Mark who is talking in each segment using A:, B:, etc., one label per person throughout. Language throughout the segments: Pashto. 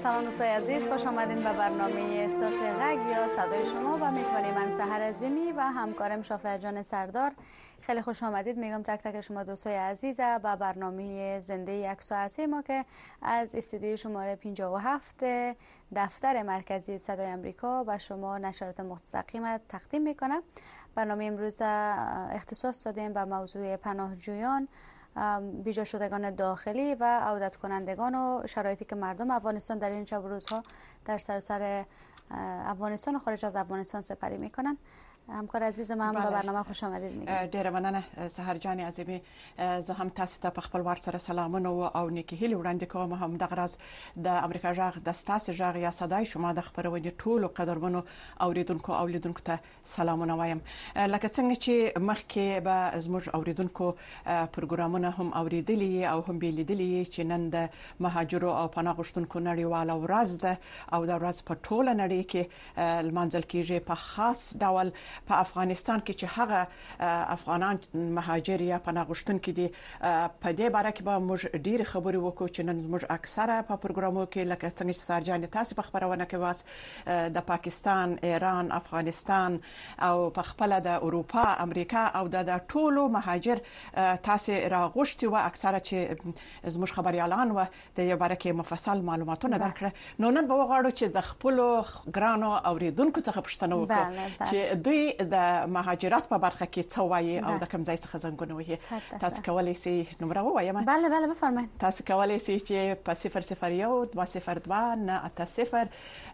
A: سلام دوستای عزیز، خوش آمدین به برنامه استاس غگ یا صدای شما و میزبانی من سحر عظیمی و همکارم شافع جان سردار. خیلی خوش آمدید میگم تک تک شما دوستای عزیز به برنامه زنده یک ساعته ما که از استودیوی شماره 57 دفتر مرکزی صدای امریکا به شما نشرات مستقیم تقدیم میکنم. برنامه امروز اختصاص دادیم به موضوع پناهجویان، بیجا شدگان داخلی و عودت کنندگان و شرایطی که مردم افغانستان در این شب و روزها در سراسر افغانستان و خارج از افغانستان سپری میکنن. همکار عزیز من به برنامه خوش آمدید میگم.
B: ډیره مننه سحر جان عظیمی. زه هم تاسو ته په خپل وار سره سلامونه او نیکی هیله وړاندې کوم. هم دغه راز د امریکا جغ د ستاسو جغ یا صداي شما د خبرونې ټولو قدرمنو اوریدونکو او لیدونکو ته سلامونه وایم. لکه څنګه چې مخکې به زموږ اوریدونکو پروګرامونه هم اوریدلي او هم لیدلي چې نن د مهاجرو او پناه غوښتونکو نړیواله ورځ ده او د ورځ په ټوله نړۍ کې لمانځل کیږي په خاص ډول په افغانستان کې چې هغه افغانان مهاجر یا پناه غوښتونکي دي. په دې باره کې به موږ ډېر خبرې وکړو چې نن موږ اکثره په پروګرامو کې لکه څنګه چې سارجان تاسو په خبرونه کې واس د پاکستان، ایران، افغانستان او په خپل د اروپا، امریکا او د ټولو مهاجر تاسو راغوښتي و اکثره چې زموږ خبريالان و د یو باره کې مفصل معلوماتونه درکړه. نو نن به وغواړو چې د خپل ګرانو اوریدونکو څخه پوښتنه وکړو چې دوی د مهاجرت په برخه کې څه وایي او د کوم ځای څخه زنګونه وهي. تاسو کولای شئ نمبر ووایم؟
A: بله بفرمایئ.
B: تاسو کولای شئ چې په 001 202 980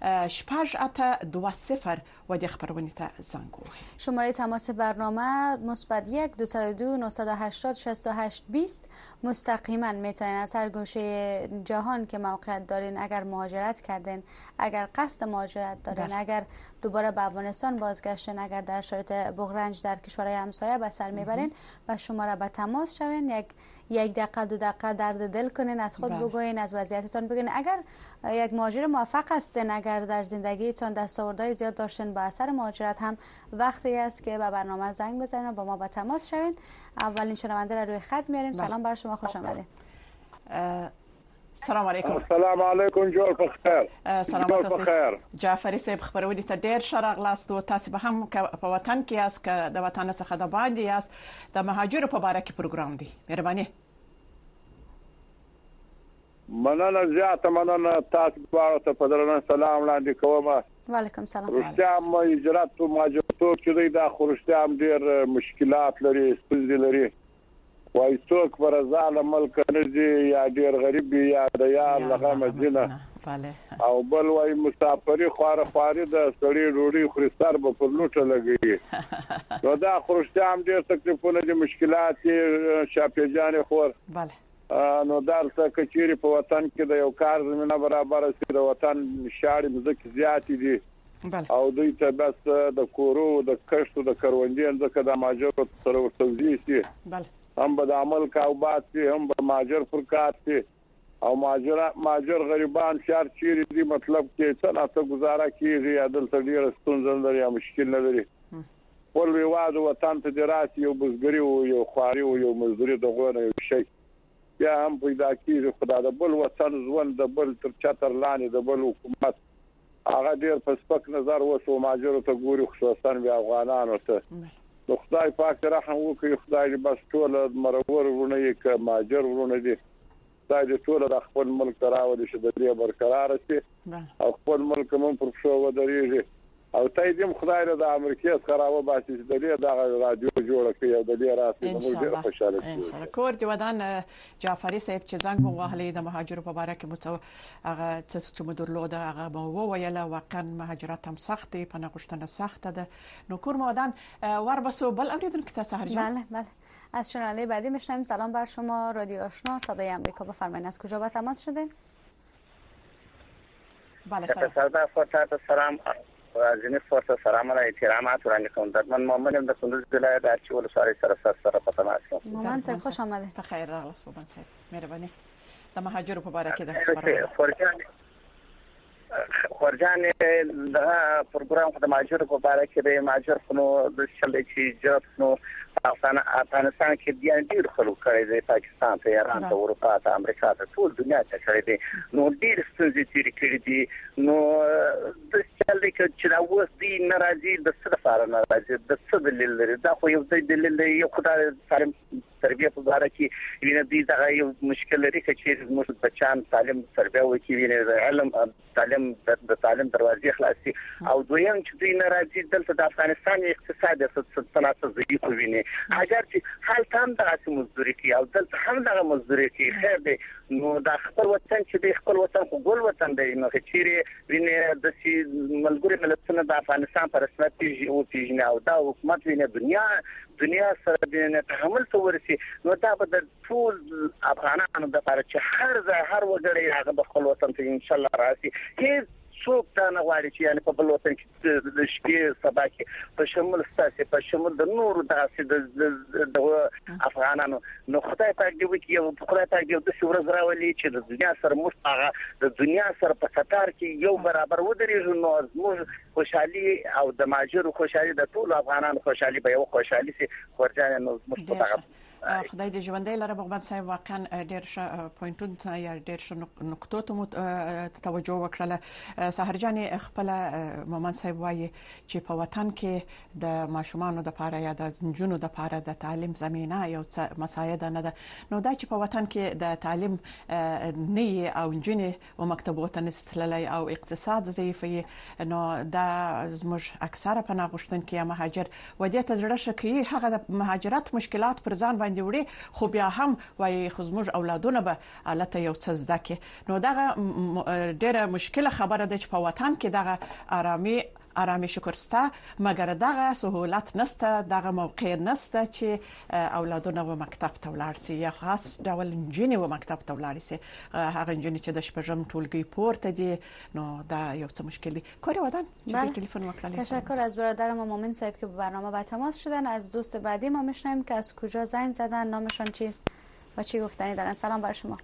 B: 6820 و د خبرونه ته زنگ ووهئ.
A: شماره تماس برنامه +1 202 980 68 20. مستقیما میتونین از هر گوشه جهان که موقعیت دارین، اگر مهاجرت کردین، اگر قصد مهاجرت دارین، اگر دوباره به افغانستان بازگشتن، اگر در شرایط بغرنج در کشورهای همسایه به سر میبرین و شما را به تماس شوین، یک دقیقه دو دقیقه درد دل کنین، از خود بگوین، از وضعیتتان بگین. اگر یک مهاجر موفق هستین، اگر در زندگیتان دستاوردهای زیاد داشتین با اثر مهاجرت، هم وقتی است که به برنامه زنگ بزنین و با ما به تماس شوین. اولین شنونده را روی خط میاریم. سلام بر شما، خوش آمدید.
B: السلام علیکم.
C: السلام علیکم، جوړ په خیر.
B: سلامات اوسئ. جعفری صاحب خبرونه ته ډیر شرغلاست او تاسو به هم په وطن کې یاست که د وطن څخه د باندې یاست. د مهاجرو په اړه کې پروګرام دی. مهرباني.
C: مننه زیاته مننه. تاسو ته په درنه سلام وړاندې کوم.
A: وعلیکم سلام.
C: رښتیا مهاجرت او مهاجرتوب چې د خورشتیا ډیر مشکلات لري، ستونزې لري. وای څوک ورزاله ملک نږدې یا ډیر غریب یا د یار لغه مدینه او بل وای مسافری خواري د سړی ډوډۍ خوري سر به پر لوټه لګي. نو دا خورشتیا هم ډیر تکلیفونه دي، مشکلات شاپېجانې خور. نو دا څه کچيري په وطن کې د یو کار زمينه برابر سي، د وطن شاړې مزکه زیات دي او دوی ته بس د کورو د کښتو د کروندې ځکه د ماجرو سره توزیع سي، هم به د عمل کاوبات سي، هم به ماجر فرقات سي او ماجر غریبان شهر چیرې دي، مطلب کې څه نه څه گزاره کیږي، عدل تدیر ستونزې لري یا مشکل نه لري. ول ویواد وطن ته دراسي یو بزګری او یو خواري او یو مزدوري دغه یو شي بیا هم پیدا کیږي. خدای د بل وطن ژوند د بل تر چتر لاندې د بل حکومت هغه ډیر په سپک نظر وسو ماجر ته ګوري، خصوصا بیا افغانانو ته. نو خدای پاک رحم وکړي، خدای بس ټول مرور ورونه یې ک ماجر ورونه دي، خدای دې ټول د خپل ملک راوړي چې د دې برقرار شي او خپل ملک هم پر شو ودرېږي. او ته دې خدای له امریکا څخه راو باسي چې د دې د رادیو جوړ کړي او د دې راسي موږ ډېر خوشاله یو.
B: کور دی ودان جعفری صاحب چې زنګ وغهلې د مهاجرو په اړه کې مو هغه چې مو درلوده هغه مو ویل واقعا مهاجرت هم سخت دی، پناه غوښتنه سخته ده. نو کور مو ودان وربسو بل اوریدونکو ته سحر جان.
A: بله از شنونده بعدی میشنویم. سلام بر شما، رادیو آشنا صدای امریکا، بفرمایید از کجا با تماس شدین؟
B: بله
D: سلام. عزیزی فرصت سلام علیکم، احترامات وړاندې کوم. من محمد ام د کندوز ولایت د چول ساري سره په تماس یم.
A: محمد صاحب خوش آمده.
B: بخیر راغلاست محمد صاحب. مهرباني. د مهاجرو په اړه کې د خبرو
D: خورجان دا پروګرام د ماجر په اړه کې د ماجر نو د شلې چې جوړ نو افغانستان کې ډېر خلک کړي دي پاکستان ته ایران ته اروپا ته امریکا ته ټول دنیا ته کړي دي نو ډېر ستونزې تیر کړي دي نو د شلې کې دا اوس دي ناراضي د څه لپاره ناراضي د څه دلیل لري دا خو یو دلیل دی یو خدای سالم تربیه په اړه کې ویني دي دا یو مشکل لري چې موږ بچان سالم تربیه وکړي ویني علم تعلیم د تعلیم دروازې خلاصي او دویم چې دوی ناراضي دلته د افغانستان اقتصاد صنعت ضعیف ویني اگر چې حال تام دغه مزدوري کوي او دلته هم دغه مزدوري کوي خیر دی نو د خپل وطن چې د خپل وطن خو ګل وطن دی نو چې ویني د سي ملګری ملتونو د افغانستان پر رسمیت پیژني او دا حکومت ویني دنیا سره د تحمل تورسي نو دا به د ټول افغانانو د لپاره چې هر ځای هر وګړی هغه د خپل وطن ته ان شاء الله راسي هیڅ څوک دا نه غواړي چې یعنی په بل وطن کې د شپې سبا کې په شمول ستاسو په شمول د نورو د افغانانو نو خدای پاک دې وکړي خدای پاک دې د څورز راولي چې د دنیا سره مستغه د دنیا سره په قطار کې یو برابر ودرېږي نو موږ خوشحالي او د ماجر خوشحالي د ټول افغانانو خوشحالي به یو خوشحالي سي خورجان نو مستغه
B: خدای دې ژوندۍ لره بغبان صاحب واقعا ډېر ښه پوینټونه یا ډېر ښه نقطو ته توجه وکړه سحرجان خپل مومن صاحب وایي چې په وطن کې د ماشومانو د لپاره یا د جنونو د لپاره د تعلیم زمينه یو مساعده نه ده نو دا چې په وطن کې د تعلیم نه او جنې او مکتبونو نستللی او اقتصاد ضعیفي نو دا زموږ اکثره پناه غوښتونکي مهاجر ودې ته زړه شکي هغه د مهاجرت مشکلات پر ځان باندې وړي خو بیا هم وایي خو زموږ اولادونه به الته یو څه زده کې نو دا ډېره مشکله خبره ده چې په وطن کې دغه آرامي شکرسته مګر دغه سہولت نسته دغه موقع نسته چې اولادونه و مکتب ته ولاړ شي یا خاص ډول انجینی و مکتب ته ولاړ شي هغه انجینی چې د شپږم ټولګي پورته دي نو دا یو څه مشکل دي کاری ودان چې تلفن وکړل
A: تشکر از برادر ما مومن صاحب که به برنامه با تماس شدن از دوست بعدی ما میشنویم که از کجا زنگ زدن نامشون چیست و چی گفتنی دارن سلام بر شما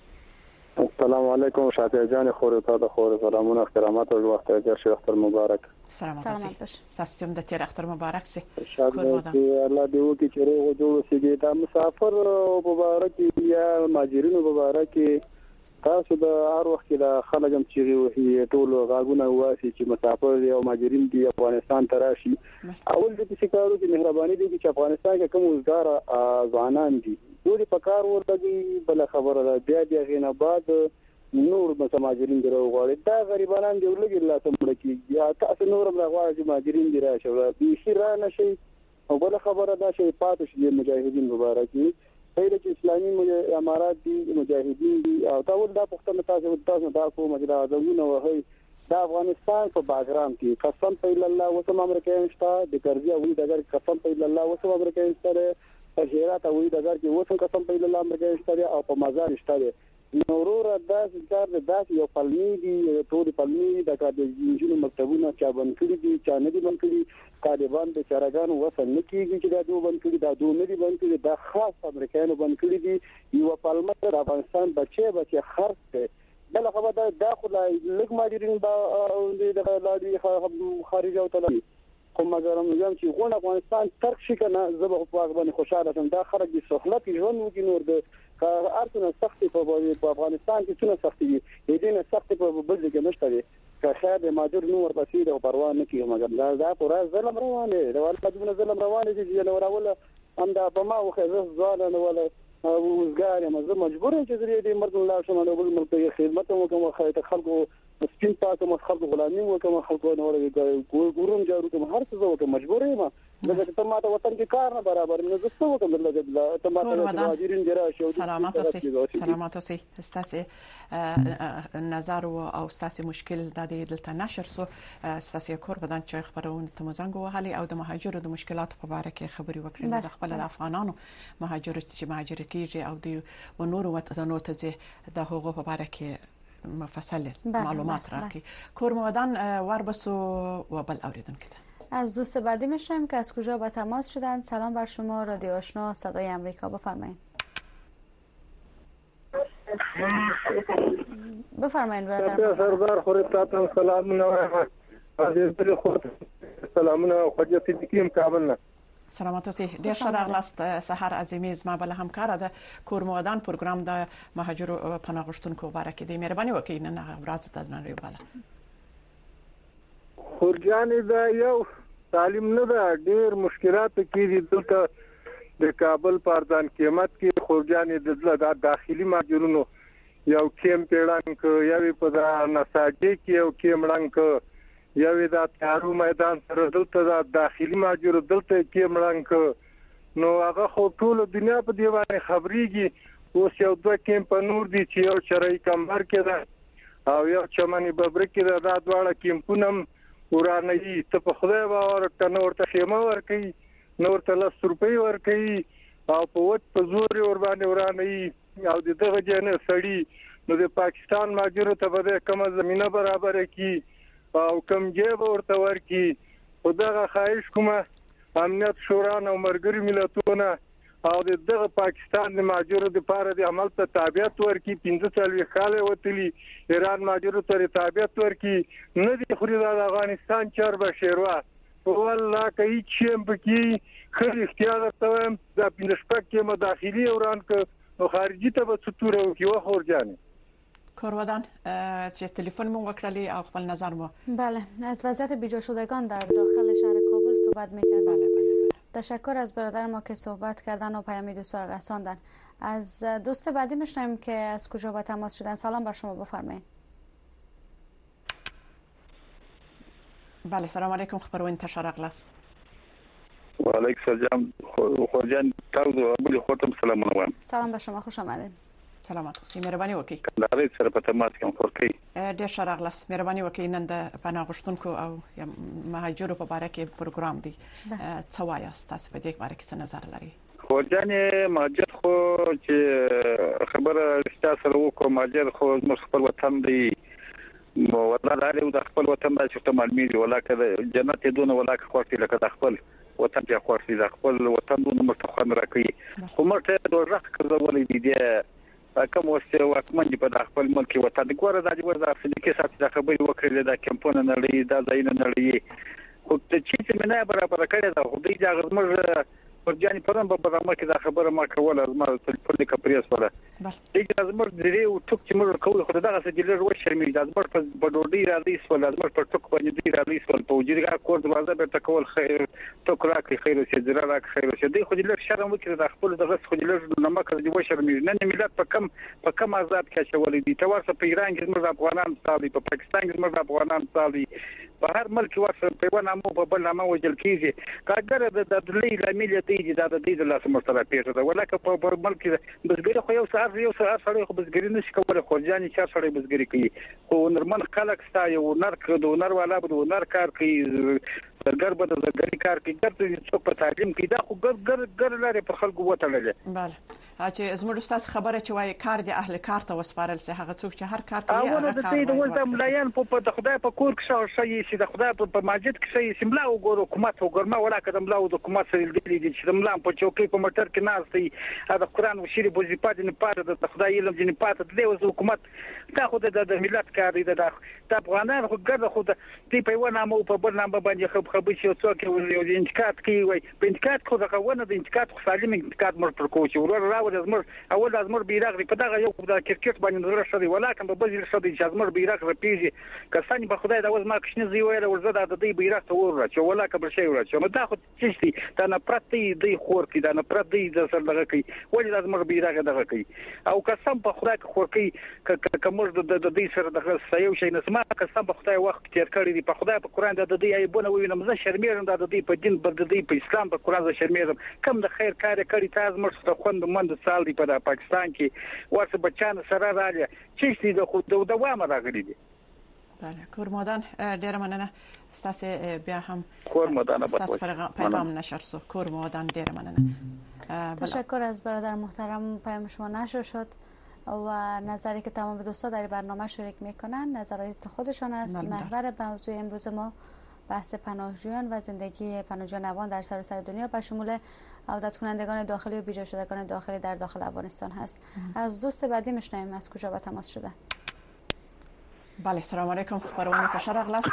E: السلام علیکم شاتیه جان خور تا خور سلامونه احترامات او وخت ته اختر مبارک
B: سلامات باش تاسو د تیر اختر مبارک سي
E: الله دې وکړي چې روغ جوړ شي دا مسافر مبارک یا ماجرینو مبارک تاسو د هر وخت د خلګم چې وي ټول غاګونه واسي چې مسافر او ماجرین دی افغانستان ته راشي اول د شکارو د مهرباني دي چې افغانستان کې کوم وزګار ځوانان دي دوی په کار ورته بل خبره ده بیا غینه بعد نور ماجرین دی غواړي دا غریبانان دی ولګي الله تمړه کی یا تاسو نور غواړي چې ماجرین دی راشي به شي را نشي او بل خبره ده چې پاتې شي مجاهدین مبارکي خیر چې اسلامي امارات دي مجاهدین دي او تاول دا پښتنه تاسو دا کوم چې دا زمونه وهي دا افغانستان په باګرام کې قسم په الله وسم امریکایان شته د ګرځي او د ګر قسم په الله وسم امریکایان شته په هرات او د ګر کې وسم قسم په الله امریکایان شته او په مزار شته نورور داس کار داس یو پلمي دي ټول پلمي د کار د انجینو مکتبونه چا بند کړی دي چا نه دي بند کړی طالبان د چرګانو وسن نکېږي چې دا دوه بند کړی دا دوه نه دي بند کړی دا خاص امریکایانو بند کړی دي یو پلمه د افغانستان بچي خرڅ بل خبره دا خدای لږ ماجرین د لادي خارج او تل کوم مګرم یم چې غون افغانستان ترک شي کنه زبه په واغ باندې خوشاله شم دا خلک د سہولت ژوند وکړي نور د ارتنه سختي په افغانستان کې څونه سختي دي دینه سختي په بل ځای کې نشته دي که خیر د ماجر نور پسې د پروا نه کوي مګر دا پورا ظلم روانه دی ولې ظلم روانه دي چې نو راول هم دا په ما وخه ځاله نه ولا وزګار مزه مجبور چې دې مرګ الله شمه نو بل ملک خدمت وکم خو خلکو سپین تاسو مخ خلکو غلامي وکم خلکو نو ګورم جارو کوم هر څه وکم مجبور یم دغه ته ماته وطن کې کار نه برابر نه زسته وکم دلته ته ماته مهاجرین جرا شو
B: سلامات اوسئ ستاسو نظر او ستاسو مشکل د دې دلته نشر سو ستاسو کور بدن چې خبرونه ته مزنګ وهالي او د مهاجرو د مشکلات په اړه کې خبري وکړي د خپل افغانانو مهاجرت چې مهاجر کیږي او د نورو وطنونو ته د حقوقو په اړه کې مفصل معلومات راکړي کور مودان وربسو و بل اوریدونکو
A: از دوست بعدی میشم که از کجا با تماس شدن سلام بر شما رادیو آشنا صدای آمریکا بفرمایید بفرمایید برادر
E: سردار خورتاتم سلامونه عزیز دل خود سلامونه خدای صدیقیم کابل نه
B: سلامات اوسئ. ډیر ښه راغلاست سحر عظیمي زما بل همکار ده کورمودان پروګرام د مهاجرو پناه غوښتونکو باره کې دی. مهرباني وکړئ نن ورځ ته نړیواله
E: خورجانې دا یو تعلیم نه ده، ډیر مشکلات کېږي دلته د کابل پاردان قیمت کې خورجانې د داخلي ماجرونو یو کیم پیړنګ یو په نساجي کې یو کیم رنګ یو د تیارو میدان سره دلته د داخلي ماجرو دلته کیم رنګ نو هغه خو ټول دنیا په دی باندې خبريږي. اوس یو دوه کیم په نور دي چې یو چرای کمبر کې ده او یو چمنی ببر کې ده. دا دواړه کیمپونه ورانه ته په خدای باور ورته خیمه ورکي نور ته 100 روپۍ ورکي او په وټ په زور ور باندې ورانه او دغه جنه سړی نو د پاکستان ماجرو ته به کومه زمينه برابر کی او کوم جيب ورته ورکی. خدغه خواهش کومه امنیت شورا او مرګري ملتونه او دغه پاکستان د ماجرو د پاره د عمل ته تابعیت ورکی. 15 کال وتلی ایران ماجرو ته تابعیت ورکی نه دی خوري د افغانستان چار بشیروا والله کوي چې بکی خل اختیار ته د پینشپک کې مداخلي اوران ک نو خارجي ته به ستوره وکي و خورجانه
B: کورودان چې تلفن مو وکړلی او خپل نظر مو.
A: بله از وضعیت بیجا شدگان در داخل شهر کابل صحبت می‌کردن.
B: بله.
A: تشکر از برادر ما که صحبت کردن و پیام دوست را رساندن. از دوست بعدی میشنویم که از کجا با تماس شدن. سلام بر شما بفرمایید.
B: بله سلام علیکم خبرونه تشارق لاس.
C: و علیکم السلام خورجان تاسو ابو خورتم سلام علیکم.
A: سلام بر شما خوش آمدید.
B: سلامات اوسئ. مهرباني وکړئ.
C: کندهار سره په تماس کې خورکي.
B: ډیر ښه راغلاست. مهرباني وکړئ نن د پناه غوښتونکو او مهاجرو په اړه کې پروګرام دی. څه وایاست تاسو په دې اړه کې څه نظر لرئ؟
C: خورجان مهاجر خو چې خبره تاسو وکړو مهاجر خو موږ خپل وطن دی والله لاره د خپل وطن د چې معلومي دی ولکه جنت دونه ولکه خوښي لکه د خپل وطن چې خوښي د خپل وطن دونه مستخوان راکړي خو مرته دوه کړولې دي کوم وسه واکمن په خپل ملک وطن ګوره د وزارت صدیقي صاحب د خبرې وکړې د کمپونه نړۍ د ځایونه نړۍ خو چې منه برابر کړی دا خو دې ځای موږ ورجاني پرم په برنامه کې دا خبره ما کوله ما په لیکه پریس ولا دې ازمر درې او ټوک چې موږ کوو خو دغه څه جلر و شرمې د ازمر په ډوډۍ راځي سول ازمر په ټوک باندې دی راځي سول په وجودګه کور دروازه به تکول خیر ټوک راکړي خیر سي زرا راک خیر سي دې خو جلر شرم وکړي د خپل دغه خو جلر نمک دی و شرمې نن ملت په کم آزاد کې چولې دي تور څه په ایران کې موږ افغانان صالي په پاکستان کې موږ افغانان صالي په هر ملک ورسره په ونه مو په بل نامه وجل کیږي کاګر د دلې لامل دی دا د دې لاس مرتبه پیښه ده ولکه په ملک بزګری خو یو سره سره خو بزګری نشي کولای خورجاني چې سره بزګری کوي خو نرمن خلک ستا یو نر کړو نر والا به نر کار کوي زرګر به زرګری کار کوي ګرځي څوک په تعلیم کې دا خو ګر لري په خلکو وټړل.
B: بله چې زموږ استاد خبره چې وايي کار د اهل کار ته وسپارل سي هغه څوک چې هر کار کوي
C: هغه د دې د ولدا ملایان په خدای په کور کې شي چې د خدای په مسجد کې شي ملا وګورو حکومت وګورما ولا کده ملا د حکومت سره دي چې ملا په چوکۍ په موټر کې ناز دی دا قرآن وشيري وظیفه دي نه پاره د خدای علم دي نه پاره د حکومت دا خو د ملت کار دی د افغانان خو ګرځه خو د دې په ونه مو په بل نامه باندې خبرې شو څوک یو انتقاد کوي وای په انتقاد خو دغه ونه د انتقاد خو سالم انتقاد مر پر کوچ ورور راوړ ازمر اول ازمر بیرغ په دغه یو د کرکټ باندې نظر شوی ولاکه په بزل شوی چې ازمر بیرغ رپیږي کسان په خدای د وز ما کښنه زی ویل ورزه د دې بیرغ ته ور چې ولاکه بل شي ور چې نو دا خو چې دا نه پرتی دی خور کې دا نه پرتی د سر دغه کوي ولې د ازمر بیرغ دغه کوي او قسم په خدای خور کوي کومر د دې سره دغه سيو شي نسمه قسم په خدای وخت تیر کړی دی په خدای په قران د دې ایبونه وینم زه شرمېږم د دې په دین د دې په اسلام په قران زه شرمېږم کم د خیر کار کړی تاسو مرسته خوند مند سال دی په پاکستان کې ورته بچان سره راځي چې د خود د دوام راغلي دي.
B: بله کورمودان ډیر مننه ستاسو بیا هم
C: کورمودان
B: ستاسو پیغام نشر سو کورمودان ډیر مننه.
A: تشکر از برادر محترم پیام شما نشر شد و نظری که تمام دوستان در برنامه شریک میکنن نظرات خودشان است. محور موضوع امروز ما بحث پناهجویان و زندگی پناهجویان در سراسر دنیا به شمول عودت کنندگان داخلی و بیجا شدگان داخلی در داخل افغانستان هست. از دوست بعدی میشنویم از کجا با تماس شده.
B: بله السلام علیکم خبرونه تشر اغلاس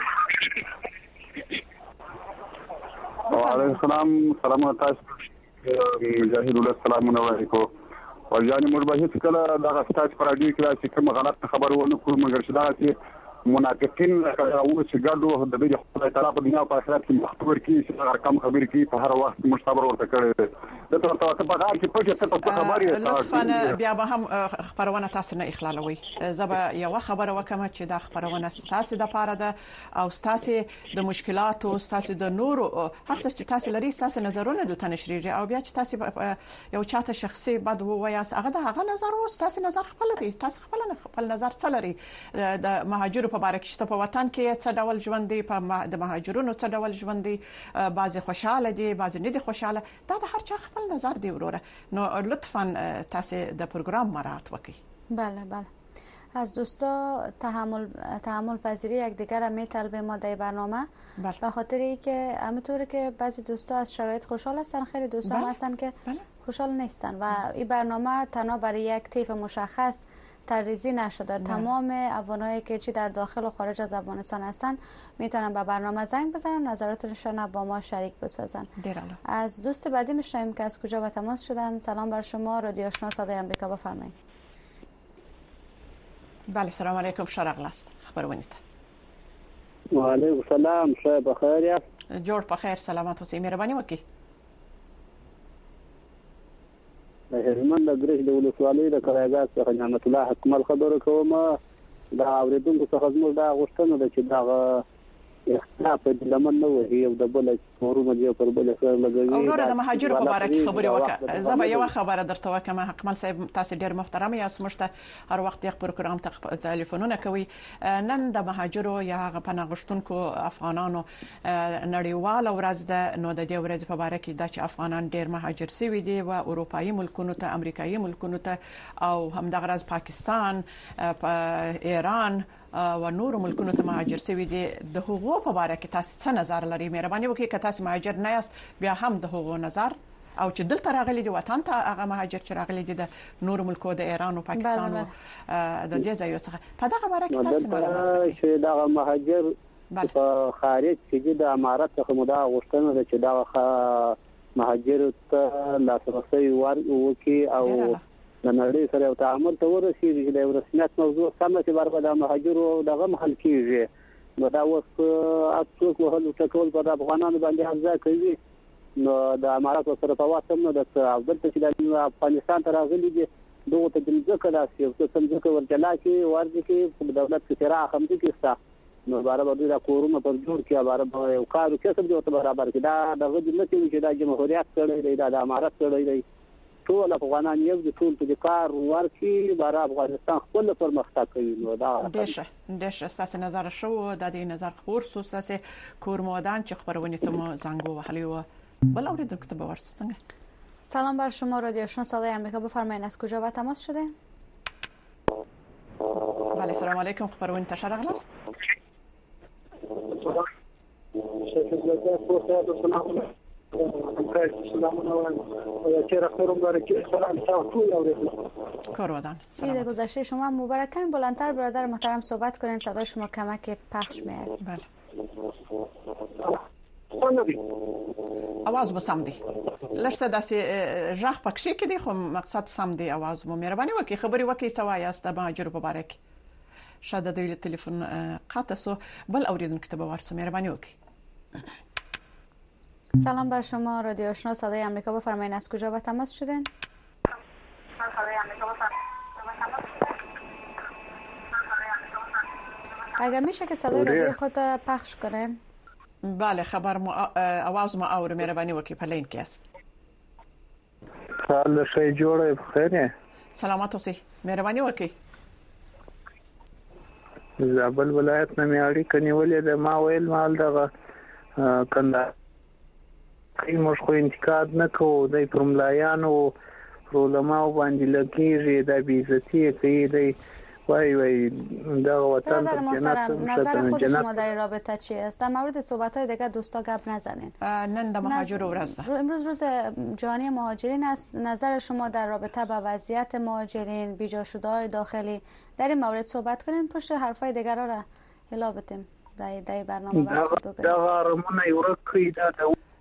C: وعلیکم السلام سلام تاسو مجاهد له سلام علیکم ورجاني موږ به هیڅ کله دغه ستاسو پر راډیو کې چې کوم غلط خبر ونه کړو مګر چې دا چې منافقین او چې ګډو د دې خدای تعالی په دنیا او آخرت کې مختبر کی چې هر کم خبر کی په هر وخت مختبر ورته کړی د تر څو په هغه کې پټه څه خبري
B: لطفا بیا به هم خبرونه تاسو نه اخلالوي زبا یو خبره وکم چې دا خبرونه تاسو د پاره ده او تاسو د مشکلاتو تاسو د نورو هر څه چې تاسو لري تاسو نظرونه دلته نشریږي او بیا چې تاسو یو چاته شخصي بد وایاس هغه نظر وو تاسو نظر خپل دي تاسو خپل نظر څه لري د مهاجرو په اړه کې په وطن کې څه ډول ژوند دی په د مهاجرونو څه ډول ژوند دی بعضي خوشاله دي بعضي نه دي خوشاله دا د هر چا خپل نظر دی وروره نو لطفا تاسو د پروگرام مراعات وکړئ
A: بله از دوستا تحمل پذیری یکدیگر میطلبه ما در برنامه به خاطری که همونطوری که بعضی دوستا از شرایط خوشحال هستن خیلی دوستا هم هستن که خوشحال نیستن و این برنامه تنها برای یک طیف مشخص طرحریزی نشده تمام افغانایی که چی در داخل و خارج از افغانستان هستن میتونن به برنامه زنگ بزنن نظراتشون با ما شریک بسازن از دوست بعدی میشنویم که از کجا به تماس شدن سلام بر شما رادیو آشنا صدای آمریکا بفرمایید
B: بله سلام علیکم شرق لاست خبرونید
E: و علیکم السلام شب بخیر یا
B: جوړ په خیر سلامت اوسئ مهرباني وکړئ
E: هرمن د ګرځ د ولسوالۍ د قرایګاه څخه نعمت الله حکمل خبرو کوم دا اوریدونکو څخه زموږ دا غوښتنه ده چې دا اختلاف د لمن نه وي او د بل کورونه دی پر بل سره لګوي
B: او نور د مهاجر په اړه کې خبري وکړه زما یو خبره درته وکم حکمل صاحب تاسو ډیر محترم یاست مشته هر وخت یو پروګرام ته ټلیفونونه کوي نن د مهاجرو یا پناهغښتونکو افغانانو نړیوال ورځ ده نو د دې ورځ په اړه کې د افغانان ډیر مهاجر سوي دي او اروپאי ملکونو ته امریکایي ملکونو ته او همدغه ورځ پاکستان ایران و نور ملکونو ته مهاجر سوي دي د حقوقو په اړه کې تاسو څه نظر لرئ مهرباني وکړئ که تاسو مهاجر نه یاست بیا هم د حقوقو نظر او چې دلته راغلي دي وطن ته هغه مهاجر چې راغلي دي د نور ملکونو د ایران او پاکستان د دې ځایو څخه په دغه اړه کې تاسو معلومات
E: چې دغه مهاجر په خارج کې د امارات څخه مدا غوښتنه ده چې دغه مهاجر ته لاسرسي ورکړي او د نړۍ سره یو تعامل ته ورسیږي چې د رسمیت موضوع سمه چې برابر د مهاجرو دغه محل کېږي نو دا اوس اڅوک وهلو ټکول په افغانانو باندې حمزه کوي نو د امارات سره په واسطه نو د دلته چې د افغانستان ته راغلي دي دغه ته د ځکه داسې یو څه څنګه ورجلا کې ورځي کې په دولت کې سره هم دي کېستا نو برابر د کورونو پر جوړ کې برابر یو کارو کې څه دی برابر کې دا دغه د نتی چې د جمهوریت سره دی د امارات سره دی ټول افغانان یو د ټول په کار ورکی بار افغانستان خپل پرمختګ کوي نو دا
B: دشه تاسو نظر شو د دې نظر خور سوسه کورمودان چې خبرونه ته مو زنګو وهلی و بل اوریدونکو ته باور څنګه
A: سلام بر شما رادیو آشنا صدای آمریکا بفرمایید از کجا به تماس شده
B: بله سلام علیکم خبرونه تشر اغلاس کارودان
A: عید گذشته شما مبارک. کمی بلندتر برادر محترم صحبت کنین صدای شما کمک پخش میاد.
B: بله आवाज مو سم دی لږ داسې ژغ پکښې کې دی خو مقصد سم دی आवाज مو مهرباني وکړئ خبري وکړئ سوای است د مهاجرو په اړه کې شاده د ټلیفون قطع سو بل اوریدونکو ته باور سو مهرباني وکړئ
A: سلام بر شما رادیو آشنا صدای آمریکا بفرمایید از کجا به تماس شدین اگر میشه که صدای رادیو خود پخش کنین
B: بله خبر आवाज ما اور مهرباني وکړئ په لین کې است
E: حال شي جوړه بخیر
B: سلامات اوسئ مهرباني وکړئ
E: زابل ولایت نه میاړي کنيولې د ما ویل مال دغه کنده موږ خو انتقاد نه کوو د پرملایانو علماء باندې لګیږي د بیزتی کوي د وای دا وطن
A: در محترم نظر خود شما در این رابطه چی است؟ در مورد صحبت‌های دیگه دوستا گپ نزنین.
B: نن د مهاجرو ورځ ده.
A: امروز روز جهانی مهاجرین است. نظر شما در رابطه با وضعیت مهاجرین، بیجا شده‌های داخلی در این مورد صحبت کنین، پشت حرفای دیگر را الا بدیم. در برنامه بحث بکنیم.
E: دا رمونه یورکی دا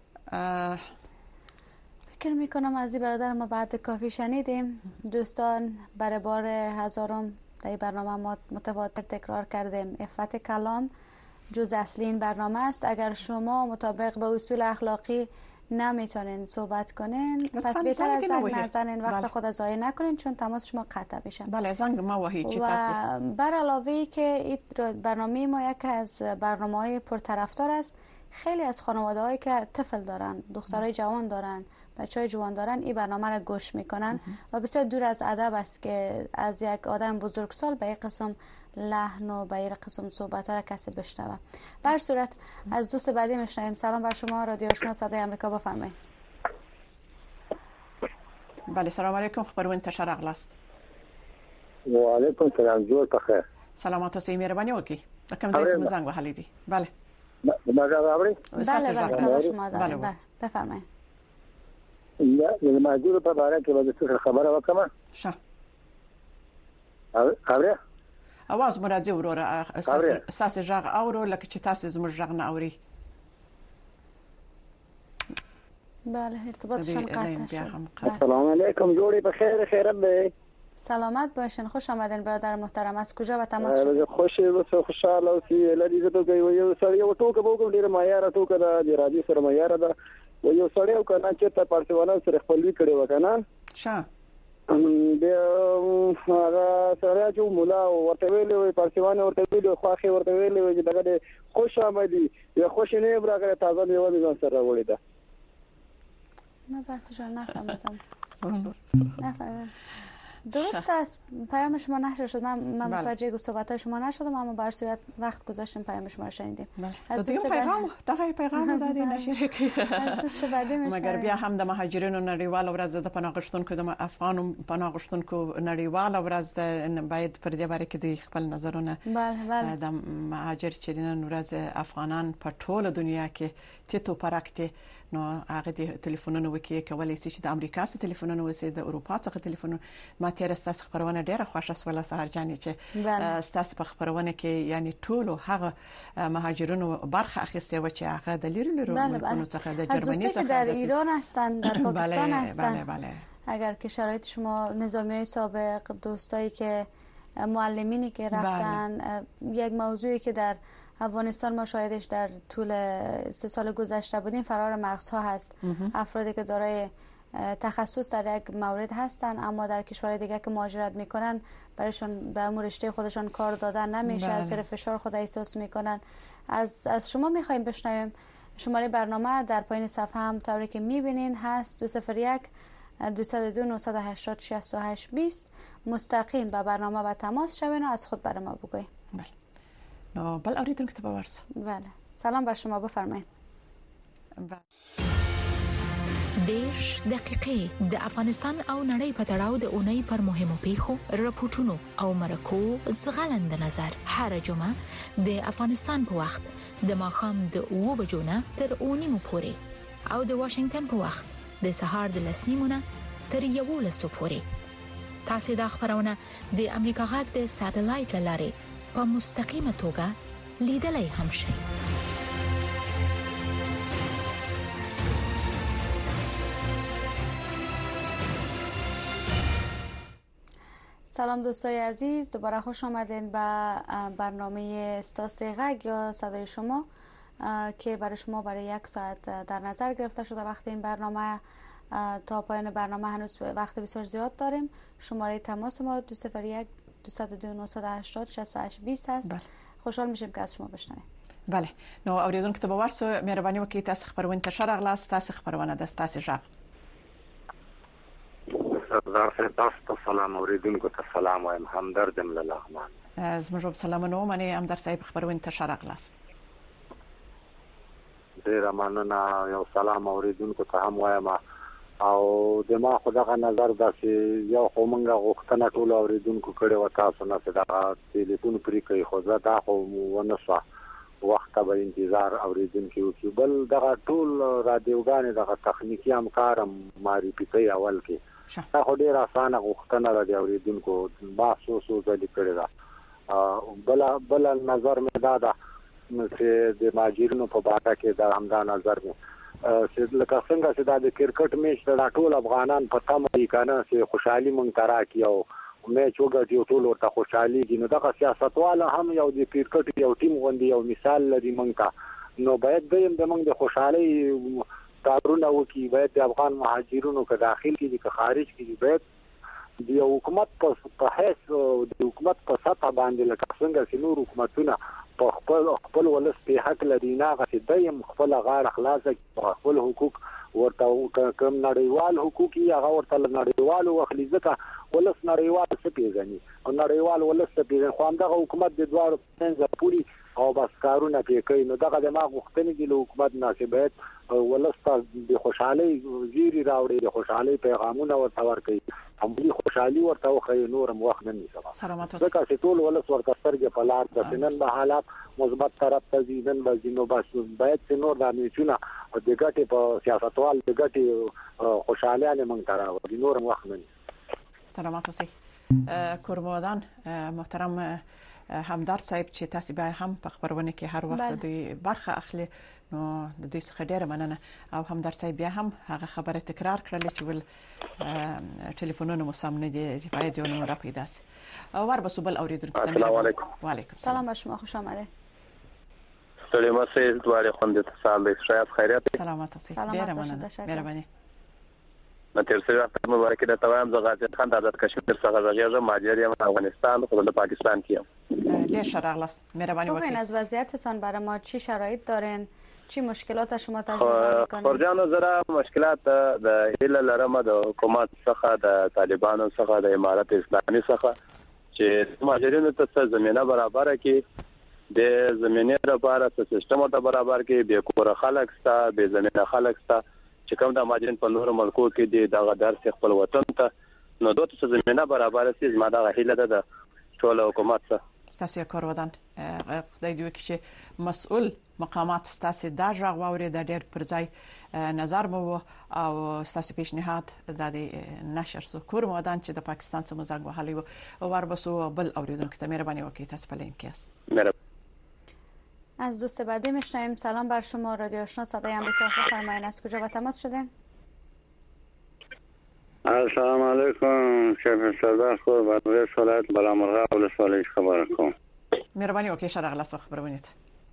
A: فکر میکنم از این برادر ما بعد کافی شنیدیم. دوستان برای بار هزارم در برنامه ما متواتر تکرار کردیم عفت کلام جز اصلی این برنامه است. اگر شما مطابق با اصول اخلاقی نمیتونین صحبت کنین پس بهتر از زنگ نزنین، وقت خود ضایع نکنین چون تماس شما قطع میشه.
B: بله زنگ ما وحید چی تاثیر.
A: بر علاوه که این برنامه ما یک از برنامه‌های پرطرفدار است. خیلی از خانواده‌هایی که طفل دارن، دخترای جوان دارن، بچهای جوان دارن این برنامه را گوش میکنن و بسیار دور از ادب است که از یک آدم بزرگسال به این قسم لحن و به این قسم صحبت را کسی بشنوه. بر صورت از دوست بعدی میشنویم. سلام بر شما، رادیو آشنا صدای آمریکا، بفرمایید.
B: بله سلام علیکم، خبرونه تشرق است.
E: و علیکم سلام، جوړ پخیر.
B: سلامات اوسئ، مهرباني وکړئ. کوم ځای څخه زنګ وهلی دی؟ بله.
E: ماجا راوړی؟
A: بله صدا شما داریم. بله بفرمایید.
E: د ماجور په اړه کې به څه خبره وکړم؟
B: شه.
E: اوره؟
B: اواز مرادي وروره اساس ژغ اورو لکه چې تاسو زموږ ژغ نه اوري.
A: بله ارتباطشان قطع شد.
E: السلام علیکم، جوړی په خیر به.
A: سلامت باشین، خوش آمدین برادر محترم. از کجا به تماس شدید؟
E: خوشحاله اوسئ. لدی ته کوي یو سړی یو ټوکه وګم ډیر معیار ټوکه د راځي سره معیار ده. و یو سړی او کنه چې ته پارتیوانو سره خپلوي کړي وکنه
B: شه
E: بیا هغه سره چې مولا ورته ویلې پارتیوانو ورته ویلې خواخې ورته ویلې چې دغه خوش آمدی یا خوش نه برابر تازه میوه میزان سره وړي ده.
A: نه بس جان نفهمیدم. درست است، پیام شما نشر شد. من متوجه صحبت‌های شما نشدم، اما بر صورت وقت گذاشتیم پیام شما رو شنیدیم.
B: از دوست پیغام دادی نشریه کی
A: از دوست بعدی میشه.
B: مگر بیا هم د مهاجرینو نړیوال ورځ د پناه غوښتونکو د افغان پناه غوښتونکو نړیوال ورځ د باید پر دې باندې کې د خپل نظرونه د مهاجر چې نن ورځ افغانان په ټوله دنیا کې تیتو پرکته نو هغه د ټلیفونونو وکي کولای شي چې د امریکا څخه ټلیفونونه وسی د اروپا څخه ټلیفونونه ما تیر ستاسو خبرونه ډیره خوښه سول سهار جانې چې ستاسو په خبرونه کې یعنی ټولو هغه مهاجرونو برخه اخیسته و چې هغه د لیرو ملکونو څخه د جرمني څخه
A: در ایران هستند، در پاکستان هستند.
B: بله.
A: اگر که شرایط شما نظامیای سابق، دوستایی که معلمینی که رفتن، یک موضوعی که در افغانستان ما شاهدش در طول 3 سال گذشته بودیم فرار مغزها هست. افرادی که دارای تخصص در یک مورد هستن اما در کشور دیگه که مهاجرت میکنن برایشون به امور رشته خودشان کار دادن نمیشه، از زیر فشار خود احساس میکنن. از شما میخوایم بشنویم. شماره برنامه در پایین صفحه هم طوری که میبینین هست 201 202 980 68 20. مستقیم به برنامه و تماس شوین و از خود برای ما بگوین.
B: بله. نو بل اوریدونکو ته ورس.
A: بله. سلام بر شما، بفرمایید.
F: دیش دقیقې د افغانستان او نړۍ په تړاو د اونۍ پر مهمو پیښو راپورټونو او مرکو زغلند نظر هر جمعه د افغانستان په وخت د ماښام د 2 بجو نه تر 9 پورې او د واشنگټن په وخت د سهار د 10 تر 11 پورې. تاسو د خبرونه د امریکا غږ د ساتلایت لارې په مستقیمه توګه لیدلای هم شئ.
A: سلام دوستای عزیز، دوباره خوش آمدین به برنامه استاس غږ یا صدای شما که برای شما برای 1 ساعت در نظر گرفته شده. وقت این برنامه تا پایان برنامه هنوز وقت بسیار زیاد داریم. شماره تماس ما 201 202 980 68 20 هست. خوشحال میشیم که از شما بشنویم.
B: بله. نو اوریدونکو ته ورسو مهرباني وکړئ تاسو خبرونه تشر اغلاس تاسو خبرونه د تاسو ژغ.
G: سردار صاحب تاسو سلام اوریدونکو ته سلام وایم، همدردم له لغمان.
B: از مجرب سلامونه منی همدرد صاحب خبرونه تشر اغلاس.
G: ډیر مننه، یو سلام اوریدونکو ته هم وایم او د ما خدغه نظر داسې یو قومنګه غوښتنه ټول اوریدونکو کړي و تاسو نه چې دا ټلیفون پرې کوي خو زه دا خو ونسوه وخت به انتظار اوریدونکو وکړي بل دغه ټول رادیوګانې دغه تخنیکی همکار معرفي کوي اول کې دا خو ډیر اسانه غوښتنه را دی اوریدونکو با سوسو ځلې کړي دا بل نظر مې دا ده چې د ماجرینو په اړه کې دا همدا نظر مې چې لکه څنګه چې دا د کرکټ میچ د ټول افغانان په تمه کنه چې خوشحالي مونږ ترا کیو میچ وګټي ټول ورته خوشحالي دي نو دغه سیاستواله هم یو د کرکټ یو ټیم غوندي یو مثال لري مونږ نو باید د موږ د خوشحالي کارونه وکي باید د افغان مهاجرونو که داخل کې که خارج کې باید د حکومت په حیث د حکومت په سطح باندې لکه څنګه چې نور حکومتونه په خپل ولس په حق لري نه غوښتي دیم خپل غاړه خلاصه خپل حقوق ورته کوم نړیوال حقوق یې هغه ورته نړیوال وخلي ځکه ولس نړیوال څه پیژني او نړیوال ولس څه پیژني خو همدغه حکومت د دوه څنګه پوری او بس کارونه کوي نو دغه د ما غوښتنې دي له حکومت ناسبت ولس ته د خوشحالي زیری راوړي د خوشحالي پیغامونه ورته ورکړي همدې خوشحالي ورته وخی نورم وخت نه نیسي ځکه چې ټول ولس ورته سترګې په لار د نن به حالات مثبت طرف ته ځي نن به ځینو بس باید چې نور د میچونه د ګټې په سیاستوال د ګټې خوشحالي موږ ته راوړي نورم وخت نه نیسي
B: سلامات اوسئ کورمودان محترم همدرد صاحب چې تاسو به هم په خبرونه کې هر وخت د برخه اخلي نو د دې څخه ډیره مننه او همدرد صاحب بیا هم هغه خبره تکرار کړل چې ول ټلیفونونه مو سم نه دي چې باید یو نمبر پیدا شي او ور به سوبل اوریدونکو ته
G: السلام علیکم
B: وعلیکم
A: سلام بر شما خوش آمده
G: سلام علیکم دواره خوند اتصال به شاید خیریت
B: سلامات اوسئ ډیره مننه مهرباني
G: تر څو وخت مبارک ده تمام زغاز خان د آزاد کشمیر څخه زغیزه ماجر یم افغانستان خو د پاکستان کیم
B: ډیر شراغلاست مهربانی وکړئ
A: از وضعیتتان برای ما چی شرایط دارین چی مشکلات شما تجربه میکنید
G: خورجان زرا مشکلات د هیله لرم د حکومت څخه د طالبانو څخه د امارت اسلامي څخه چې ماجرینو ته زمينه برابر کړي د زمينه لپاره سیستم ته برابر کړي به کور خلک ستا به زمينه خلک ستا چې کوم د ماجرین په نور ملکو کې دي دغه درس خپل وطن ته نو دوی ته زمينه برابر سي زما د هیله ده ټول حکومت څخه
B: تاسو کار ودان خدای دې وکړي چې مسؤل مقامات تاسو دا ژغ واوري د ډېر پرځای نظر مو او تاسو پیشنهاد د نشر سو کور ودان چې د پاکستان څخه مزاګ وهالي او وربسو بل اوریدونکو ته مهرباني وکړئ تاسو په لین کې است
A: از دوست بعدی میشنویم. سلام بر شما، رادیو آشنا صدای آمریکا، بفرمایید از کجا با تماس شدین؟
C: السلام علیکم، شیخ سردار خو برای سوالات بالا مرغا ولسوالی خبر کوم.
B: مهرباني وکړئ شرغله څخه خبرونه.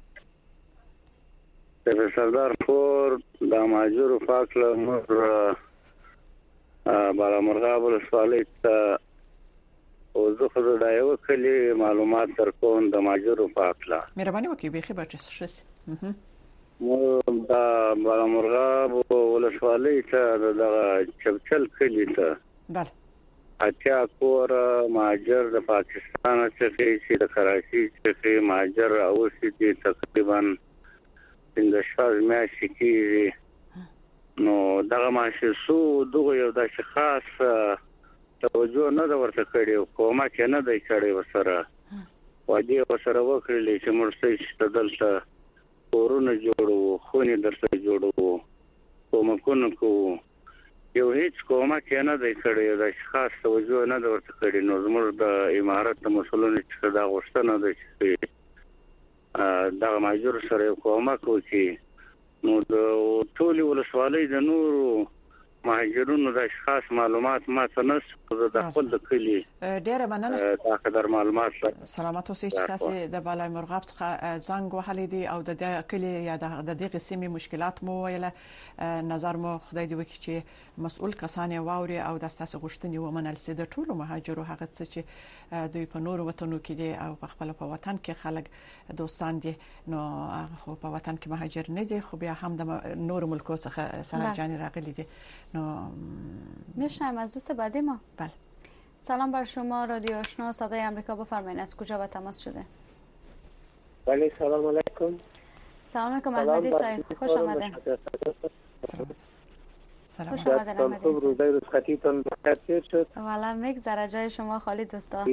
C: شیخ سردار خو د ماجور فاکل مر بالا مرغا ولسوالی ته او زه خو دا یو کلی معلومات درکوم د ماجور فاکل.
B: مهرباني وکړئ به خبر شس.
C: مو دا بالا مرغا ولسوالی ته د چبچل کلی ته.
B: بله.
C: اتیا کور ماجر د پاکستان څخه چې د کراچي څخه ماجر اوسېږي تقریبا د شاز میاشتې کې نو دغه ماشه سو دغه یو د خاص توجه نه د ورته کړی کومه چې نه د کړی وسره واجی وسره وکړلی چې مرسته دلته کورونه جوړو خونې درته جوړو کومه کو یو هیڅ کومه چې نه د کړی د خاص توجه نه د ورته کړی نو زموږ د امارت مسولینو چې دا غوښتنه ده چې دا ماجور سره کومه کوي نو د ټول ولسوالۍ د نورو مهاجرونو د اشخاص معلومات ما ته نشته د خپل د کلی
B: ډیره مننه
C: دا قدر معلومات
B: سلامات اوسئ چې تاسو د بالای مرغاب څخه زنګ وهلې دي او د کلی یا د دغه سیمې مشکلات مو ویله نظر مو خدای دې وکړي چې مسؤل کسان واوري او د تاسو غوښتنې ومنل سي د ټولو مهاجرو هغه څه چې دوی په نورو وطنو کې دي او په خپل په وطن کې خلک دوستان دي نو خو په وطن کې مهاجر نه دي خو بیا هم د نورو ملکو څخه سره جاني راغلي دي
A: میشنم از دوست بعدی ما.
B: بله.
A: سلام بر شما، رادیو آشنا صدای آمریکا، بفرمایید از کجا با تماس شده؟
H: بله سلام علیکم.
A: سلام علیکم احمدی صاحب، خوش آمدید. خوش آمدید احمدی حسین.
H: روزای رخصتیتون بخیر شد.
A: والا میگذره جای شما خالی دوستا.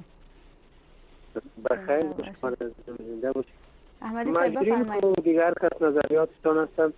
H: بخیر شما زنده باشید.
A: احمدی صاحب بفرمایید.
H: دیگر کس نظریاتتون هستن.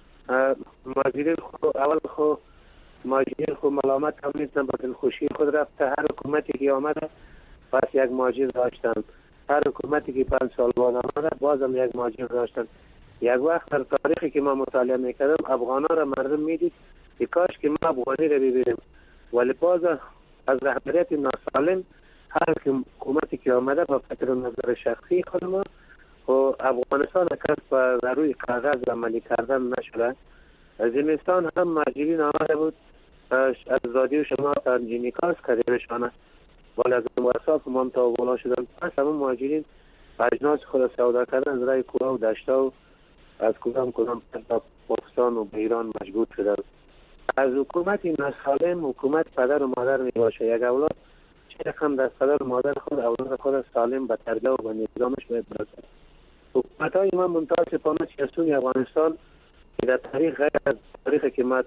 H: ماجرین خو ماجرین خو ملامت هم نیستن، با دلخوشی خود رفته. هر حکومتی که آمده پس یک ماجر داشتن، هر حکومتی که 5 سال بعد آمده بازم یک ماجر داشتن. یک وقت در تاریخی که ما مطالعه میکردم افغانا را مردم میدید که کاش که ما افغانی را ببینیم، ولی باز از رهبریت ناسالم هر حکومتی که آمده با فکر و نظر شخصی خود ما و افغانستان کس به روی کاغذ عملی کردن نشده. زمستان هم ماجرین آمده بود، از رادیو شما تنجینیکاس کردیمشانه، ولی از اون واساق ما متوابلا شدن. پس همون ماجرین اجناس خود سودا کردن از رای کوه و دشتا و از کدام پاکستان و به ایران مجبور شدن. از حکومت ناسالم حکومت پدر و مادر می باشه. یک اولاد چه رقم در پدر و مادر خود اولاد خود سالم به تربیت و به نظامش باید برسد. حکومت های ما متاسفانه سیاسون افغانستان که در تاریخ غیر از تاریخی که ما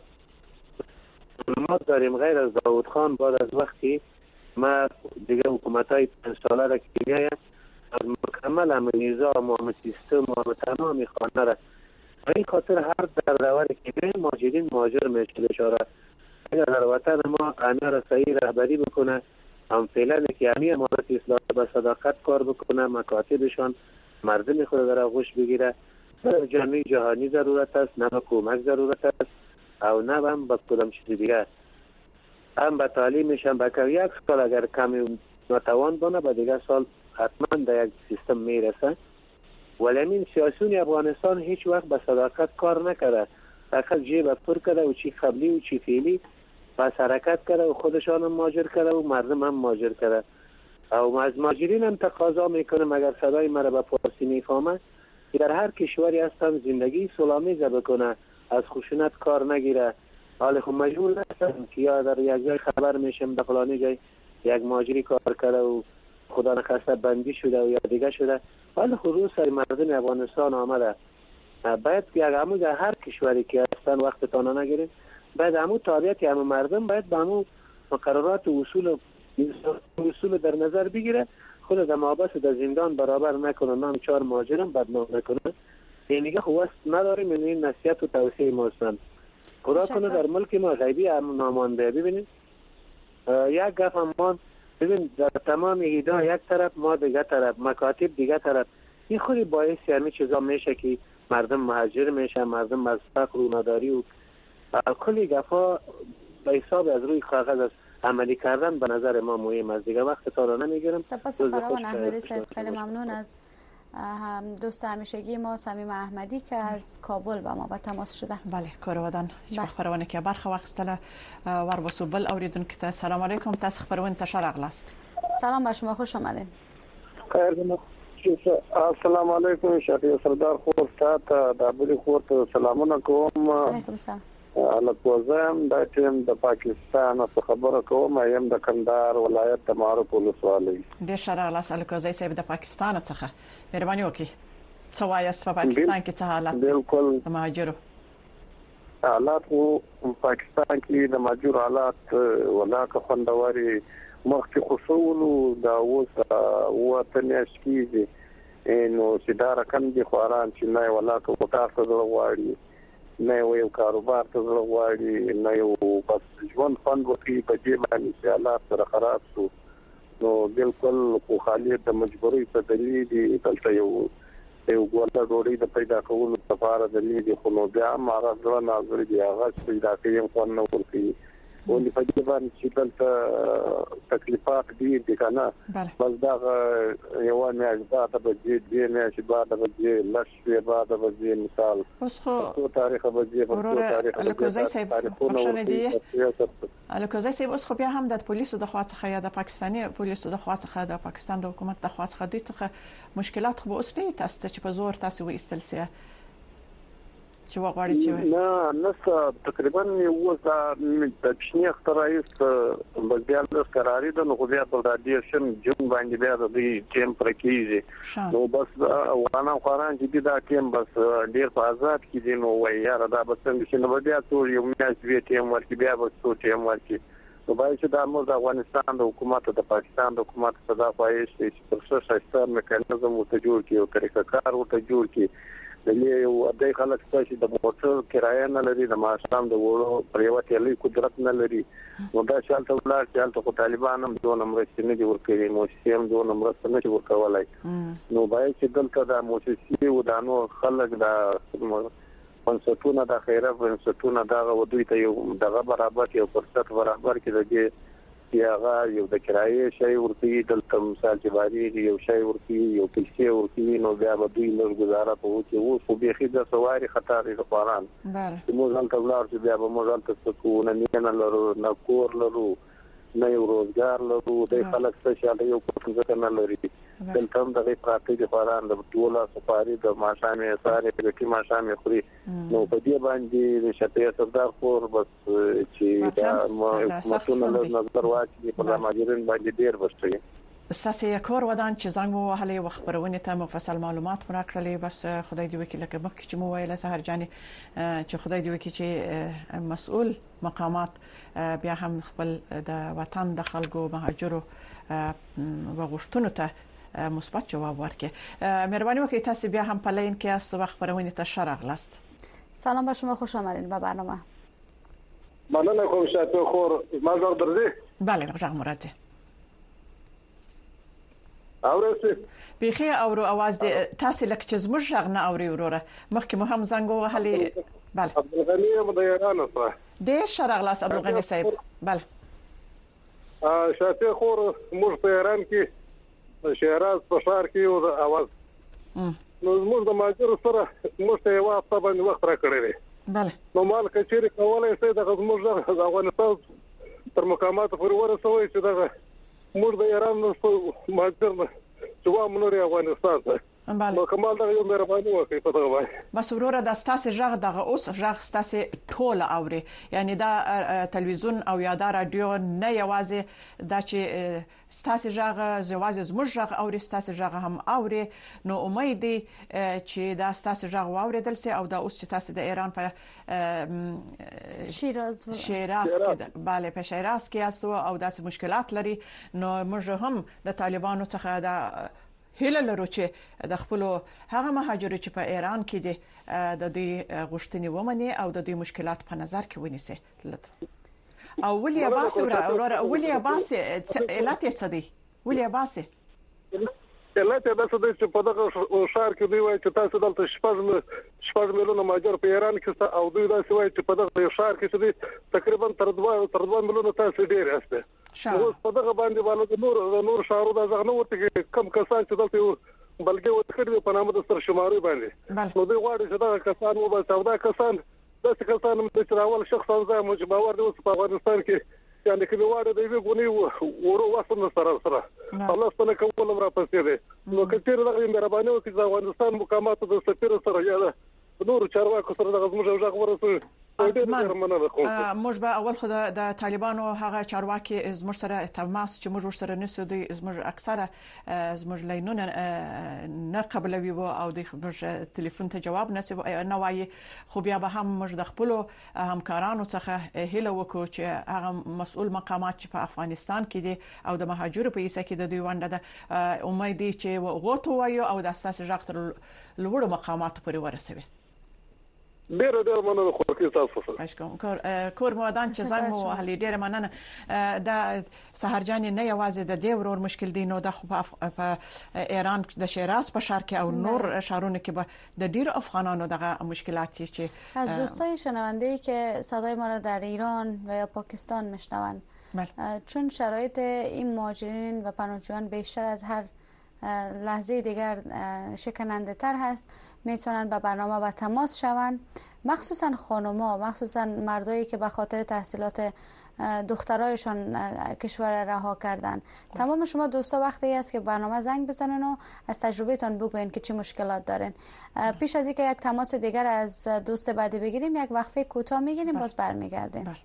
H: داریم، غیر از داود خان، بعد از وقتی ما دیگه حکومت های 5 ساله را که میاید از مکمل همه نظام و همه سیستم و همه تمامی خانه را و این خاطر هر در دور که میاید ماجرین مهاجر میشه بشاره. اگر در وطن ما آنها را صحیح رهبری بکنه، هم فعلا که همین امارات اصلاح به صداقت کار بکنه، مکاتبشان مردم خود در آغوش بگیره. نه جامعه جهانی ضرورت است، نه به کمک ضرورت است او نه هم به کدام چیز دیگه. هم به تعلیمش هم به یک سال اگر کمی ناتوان بانه به دیگه سال حتما در یک سیستم میرسه. ولی این سیاسون افغانستان هیچ وقت به صداقت کار نکرده، فقط جیب پر کرده و چی قبلی و چی فعلی بس حرکت کرده و خودشان هم ماجر کرده و مردم هم ماجر کرده. او از ماجرین هم تقاضا میکنم اگر صدای مرا به فارسی میفهمه که در هر کشوری هستم زندگی سلامیز بکنه، از خشونت کار نگیره. حال خب مجبور نستم که یا در یک جای خبر میشم در فلانی جای یک ماجری کار کرده و خدا نخواسته بندی شده و یا دیگه شده. حال خروج سر مردم افغانستان آمده. باید یک عمود در هر کشوری که هستن وقت تانا نگیریم، باید عمود تابعیت همه مردم باید به همون مقررات و اصول در نظر بگیره. خود در محابس در زندان برابر نکنه، نام 4 مهاجرم بدنام نکنه. اینیگه خواست نداریم، این نصیحت و توصیه ما هستند. خدا کنه در ملک ما غیبی هم نامانده. ببینید یک گپ هم ببین در تمام ایدا یک طرف ما دیگه طرف، مکاتب دیگه طرف، این خودی باعث همه چیزا میشه که مردم مهاجر میشه، مردم از فقر و نداری و کلی گپا به حساب از روی کاغذ است. عملی کردن به نظر ما مهم است. دیگه وقت تا را نمیگیرم.
A: سپاس فراوان احمدی صاحب، خیلی ممنون از دوست همیشگی ما صمیم احمدی که از کابل با ما به تماس شده.
B: بله کارودان خبرونه که برخه واخستله ور وسو بل اوریدونکو ته سلام علیکم. تاسو خبرونه ته شرغلاست.
A: سلام به شما، خوش آمدید.
C: خیر السلام علیکم. شفیع سردار خور تا دابلی خور ته سلامونه کوم.
A: علیکم سلام.
C: الکوزم د ټیم د پاکستان څخه خبره کوم، یم د کندهار ولایت د معروف ولسوالۍ.
B: د شرغلاس الکوزي صاحب د پاکستان څخه مهرباني وکړئ څه وایي په پاکستان کې څه حالات
C: بالکل
B: د مهاجرو
C: حالات په پاکستان کې د مهاجرو حالات ولاکه خوندوري مخکې خصوصو دا اوس وطن شکیږي نو چې دا رقم دي خواران چې نه ولاکه وکړه غواړي، نه یو کاروبار ته غواړي، نه یو بس ژوند فند وکړي په دې باندې چې حالات سره خراب شو. نو بالکل خو خالی د مجبورۍ په دلیل دي دلته یو ګوله ډوډۍ د پیدا کولو لپاره دلیل دي، خو نو بیا هم هغه ځوان ناظر دی هغه پیدا کوي خو نه ورکوي. ولې په دې باندې چې دلته تکلیفات دي کنه بس دا یو نه اجازه ته به دې نه چې بعد به دې لښې بعد به دې مثال
B: اوس خو
C: تاریخ به دې په تاریخ
B: الکوزي صاحب بخښنه دي. الکوزي صاحب اوس خو بیا هم د پولیسو د خوا څخه یا د پاکستاني پولیسو د خوا څخه د پاکستان د حکومت د خوا څخه دوی څخه مشکلات خو اوس نه تاسو چې په زور تاسو وېستل سي. چې وغواړي چې
E: نه تقریبا اوس د پښنی اختراعیس بګیال د قراری د نو بیا په رادیشن جون باندې بیا د ټیم پر کېږي نو بس افغانان خوران چې دا ټیم بس ډیر په آزاد کې دي نو وای یار دا بس څنګه چې نو بیا ټول یو میاش بیا ټیم ورکی بیا بس ټیم ورکی نو باید چې د امر د افغانستان د حکومت د پاکستان د حکومت صدا پایښت چې پر څه شایسته میکانیزم ته جوړ کړي او طریقه کار ورته جوړ کړي د یو د خلک چې د موټر کرایه نه لري د ماشام د وړو پریوات لري قدرت نه لري نو دا شالته ولر چې طالبان هم دوه نمبر نه دي ورکړي نو سیم دوه نمبر نه دي ورکولای نو باید چې دلته د موسسي و د نو خلک د منصفونه د خیره منصفونه دا ودوی ته یو دغه برابر یو فرصت برابر کې دغه یاغه یو د کرایه شی ورته دلته مثال چې باندې یو شی ورته یو پیسې ورته نو بیا به دوی نور گزاره په وته وو خو به خې د سواری خطر د قرآن بله موږ هم تبلار چې بیا به موږ هم تاسو نه لرو نه کور لرو نه یو روزګار لرو د خلک څه شاله یو څه نه لري دلته هم د پراته د قرآن د ټوله سفاری د ماشامې ساره د کی ماشامې خوري نو په دې باندې د شپې صدر خور بس چې دا متونه نظر واچي په ماجرین باندې ډیر وشتي
B: ساسي کور ودان چې زنګ مو وهلې وخبرونه ته مفصل معلومات مو راکړلې بس خدای دې وکړي لکه مخکې چې مو ویل سحر جاني چې خدای دې وکړي چې مسؤل مقامات بیا هم خپل د وطن د خلکو مهاجرو وغوښتنو ته مثبت جواب ورکړي. مهرباني وکړئ تاسو بیا هم په لین کې اس وخت خبرونه ته شرغلاست.
A: سلام به شما، خوش آمدید به برنامه.
E: مننه خو شاتو خور ما زور درځي.
B: بله رغم راځي.
E: اورسه
B: بخي اورو اواز دې تاسو لکه چې زموږ ژغ نه اوري وروره مخکې مو هم زنګ وهلې. بله
E: عبدالغنی مدیرانه صح
B: دې شرغلاس عبدالغنی صاحب. بله
E: شاتو خور موږ په ایران کې شهراز په ښار کې یو د اواز نو موږ د ماجر سره موږ ته یو هفته باندې وخت راکړی.
B: بله
E: نو مال کچېری کولای شي د موږ د افغانستان تر مقامات پورې ورسوي چې دا موږ د ایران نو ماجر جواب منوري افغانستان ته نو کمال دا یو مهرباني وکړي په دغه باندې
B: بس وروره د ستاسو ژغ دغه اوس ژغ ستاسو ټول اوري یعنی دا تلویزیون او یا دا رادیو نه یوازې دا چې ستاسو ژغ زوازه زموږ ژغ اوري ستاسو ژغ هم اوري نو امید دي چې دا ستاسو ژغ واوریدل سي او دا اوس چې تاسو د ایران په
A: شیراز
B: کې bale په شیراز کې تاسو او داسې مشکلات لري نو موږ هم د طالبانو څخه دا هله لرو چې د خپل هغه مهاجر چې په ایران کې دي د دې غوښتنې ومني او د دې مشکلات په نظر کې ونیسي او ولیا باسي اوراره ولیا باسي علت یې څه دی ولیا باسي
E: علت یې بس د په دغه شهر کې دی وایي چې تاسو دلته شپږ میلیونه مهاجر په ایران کې او دوی دا وایي چې په دغه شهر کې چې تقریبا تر 2 میلیونه تاسو ډیر یاست نو په دغه باندې باندې نور شهرو د ځغنه ورته کم کسان چې دلته بلګي وکړي په نامه د سر شماري باندې نو دوی غواړي چې دا کسان و به سودا کسان د څه کسان چې راول شخص ځای مو چې باور دی په افغانستان کې یعنی کې واړه دی وګونی ورو واسنه سره الله ستنه کوم را پسې دی نو کثیر دغه مهرباني وکړي د افغانستان مقامات د سفیر سره یا نور چارواکو سره دغه زموږ ژغ ورسوي
B: موږ به اول خو د طالبانو هغه چارواکي زموږ سره تماس چې موږ سره نسو دي زموږ اکثره زموږ لینونه نه قبلوي او د خبر ټلیفون ته جواب نه وایي خو بیا به هم موږ د خپل همکارانو څخه هیله وکړو چې هغه مسؤل مقامات چې په افغانستان کې دي او د مهاجرو په ایسه کې د دوی ونده ده امید دي چې غوټو وایو او د اساس ژغ تر لوړو مقامات پورې ورسوي.
E: ډیر مننه خو کې تاسو
B: سره کور مودان چې زنګ مو هلي ډیر مننه د سحرجان نه یوازې د دې ورور مشکل دی نو د په ایران د شیراز په شهر کې او نور شهرونو کې به د ډیر افغانانو دغه مشکلاتی چې
A: از دوستای شنونده‌ای که صدای ما را در ایران و یا پاکستان میشنوند چون شرایط این مهاجرین و پناهجویان بیشتر از هر لحظه دیگر شکننده تر هست میتونن به برنامه و تماس شوند مخصوصا خانم‌ها، مخصوصا مردایی که به خاطر تحصیلات دخترایشان کشور رها کردن. تمام شما دوستا وقتی است که برنامه زنگ بزنن و از تجربهتان بگوین که چه مشکلات دارین. پیش از اینکه یک تماس دیگر از دوست بعدی بگیریم یک وقفه کوتاه میگیریم، باز برمیگردیم.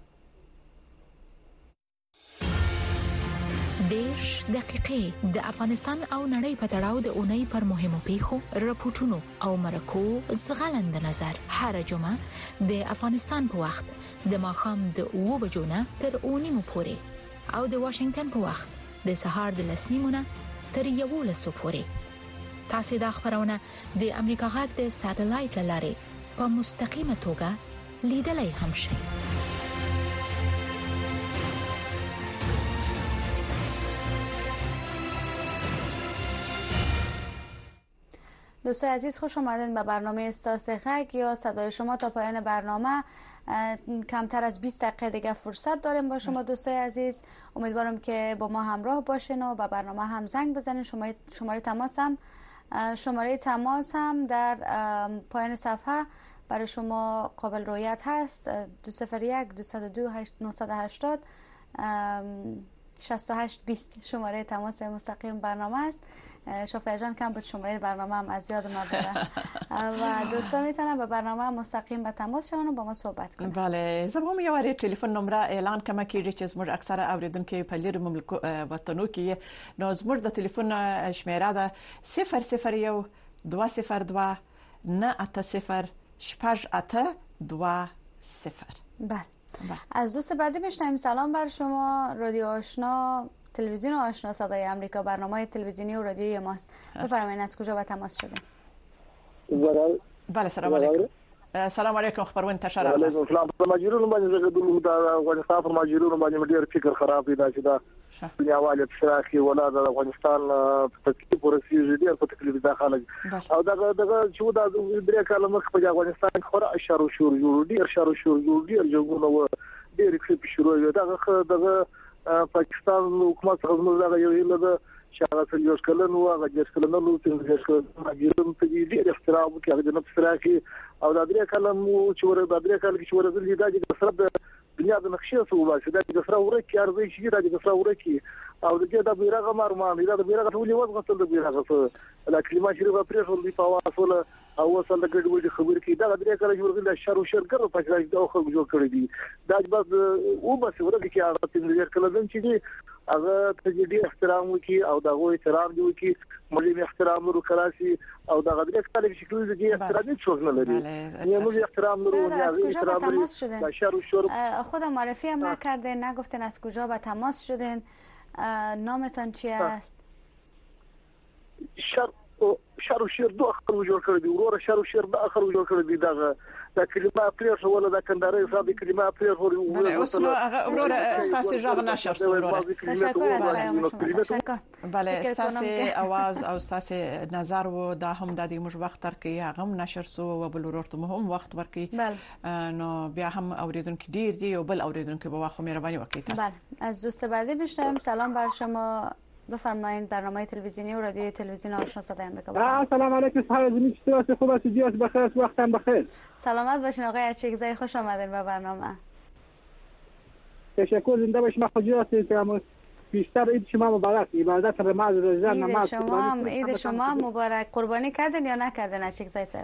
F: 10 دقیقې د افغانستان او نړۍ په تړاو د اونۍ پر مهمو پیښو، راپورټونو او مرکو ځغلند نظر هر جمعه د افغانستان په وخت د ماښام د 2 بجو نه تر 9 پورې او د واشنگټن په وخت د سهار د 10 نه تر 11 پورې. تاسو د خبرونه د امریکا غږ د ساتلایت لارې په مستقیمه توګه لیدلای هم شئ.
A: دوستای عزیز، خوش آمدین به برنامه استاس غږ یا صدای شما. تا پایان برنامه کمتر از 20 دقیقه دیگه فرصت داریم با شما دوستای عزیز. امیدوارم که با ما همراه باشین و به برنامه هم زنگ بزنین. شماره تماس هم در پایان صفحه برای شما قابل رؤیت هست. 201 202 980 6820 شماره تماس مستقیم برنامه است. شافعی جان کم بود شماره برنامه هم از یاد ما بوده و دوستا میتونن به برنامه مستقیم به تماس شون و با ما صحبت کنن.
B: بله، زبهم یو وری ټلیفون نمبر اعلان کما کیږي چې زموږ اکثره اوریدونکو په لیر مملکو وطنو کې نو زموږ د ټلیفون شمیره ده 001 202 980 6820.
A: بله. از دوست بعدی میشنیم. سلام بر شما، رادیو آشنا، تلویزیون آشنا صدای آمریکا، برنامه تلویزیونی و رادیویی ماست. بفرمایید از کجا به تماس شدین؟
B: بله، سلام علیکم. سلام علیکم، خبرونه انتشار
I: الله. وعلیکم السلام. ماجرونو باندې زګدلو د افغانستان پر ماجرونو باندې ډیر فکر خراب دی چې دا دنیاواله فراخي ولا د افغانستان په تکلیف ورسیږي، ډیر په تکلیف داخله او دغه چې دا درې کاله مخ په افغانستان کې خورا اشاره شور جوړ ډیر اشاره شور جوړ ډیر جنگونه و ډیر کلیپ شروع یو دغه پاکستان حکومت څخه زموږ دغه یو هیله ده چې هغه څنګه کلن و هغه د کلن نو څنګه ماجرونو ته ډیر احترام وکړي هغه د نفس راکي او د درې کاله مو چې ور د درې کاله کې ورزل دا چې سره د دنیا د نقشې سره وباسي دا چې سره ورکی ارزي چې دا چې سره ورکی او د دې د بیرغ مرمان دا د بیرغ ټولې وځغتل د بیرغ سره د کلمه شریفه پرېښول دی په واسطه او وصل د ګډوډي خبر کې دا درې کاله چې ورزل شر او شر ګر په ځای دا خو جوړ کړی دی دا بس او بس ورته کې هغه تنظیم کله زم چې دی هغه ته دې احترام وکي او دغه احترام دی وکي ملي احترام ورو کراسي او دغه درې کاله چې کله دې احترام څوک نه لري ملي احترام ورو
A: احترام شر او شر. خود معرفی هم نکردین، نگفتین از کجا به تماس شدین، نامتان چی است؟
I: شر و شیر دو اخر جوړ کړی دی ورور شر و شیر د اخر جوړ کړی دی دغه د کلمه پلیس ولا د کنداري صاحب د کلمه پلیس
B: بله اوس نو ورور استاسي ژغ نشر ورور
A: تشکر.
B: بله استاسي اواز او استاسي نظر و دا هم د دې مش وخت تر کې هغه نشر سو و بل ورور ته هم وخت ورکی نو بیا هم اوریدونکو ډیر دی او بل اوریدونکو به واخو مهرباني وکړئ.
A: بله از دوست بعدی میشنم. سلام بر شما، بفرمایید برنامه تلویزیونی و رادیو تلویزیون آشنا صدای آمریکا.
J: سلام علیکم صاحب زمین چطور خوب است؟ جیات بخیر، وقتم بخیر.
A: سلامت باشین آقای اچکزای، خوش آمدین به برنامه.
J: تشکر، زنده باشید. خجالت هستم. بیشتر عید شما مبارک. عبادت نماز روزه نماز.
A: عید شما مبارک. قربانی کردین یا نکردین اچکزای صاحب؟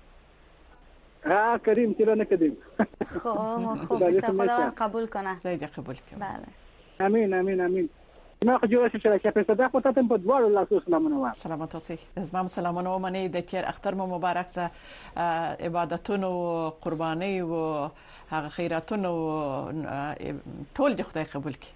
J: کریم تیرا نکردیم.
A: خوب خدا قبول کنه.
B: زیاد قبول کنه.
A: بله.
J: امین امین امین. ما خو جوړ شم چې په صدا خو تاسو په دواړو لاسو سلامونه وایم.
B: سلامات اوسئ. زما سلامونه ومنئ. د تیر اختر مو مبارک شه. عبادتونو او قرباني او هغه خیراتونو ټول د خدای قبول کړي.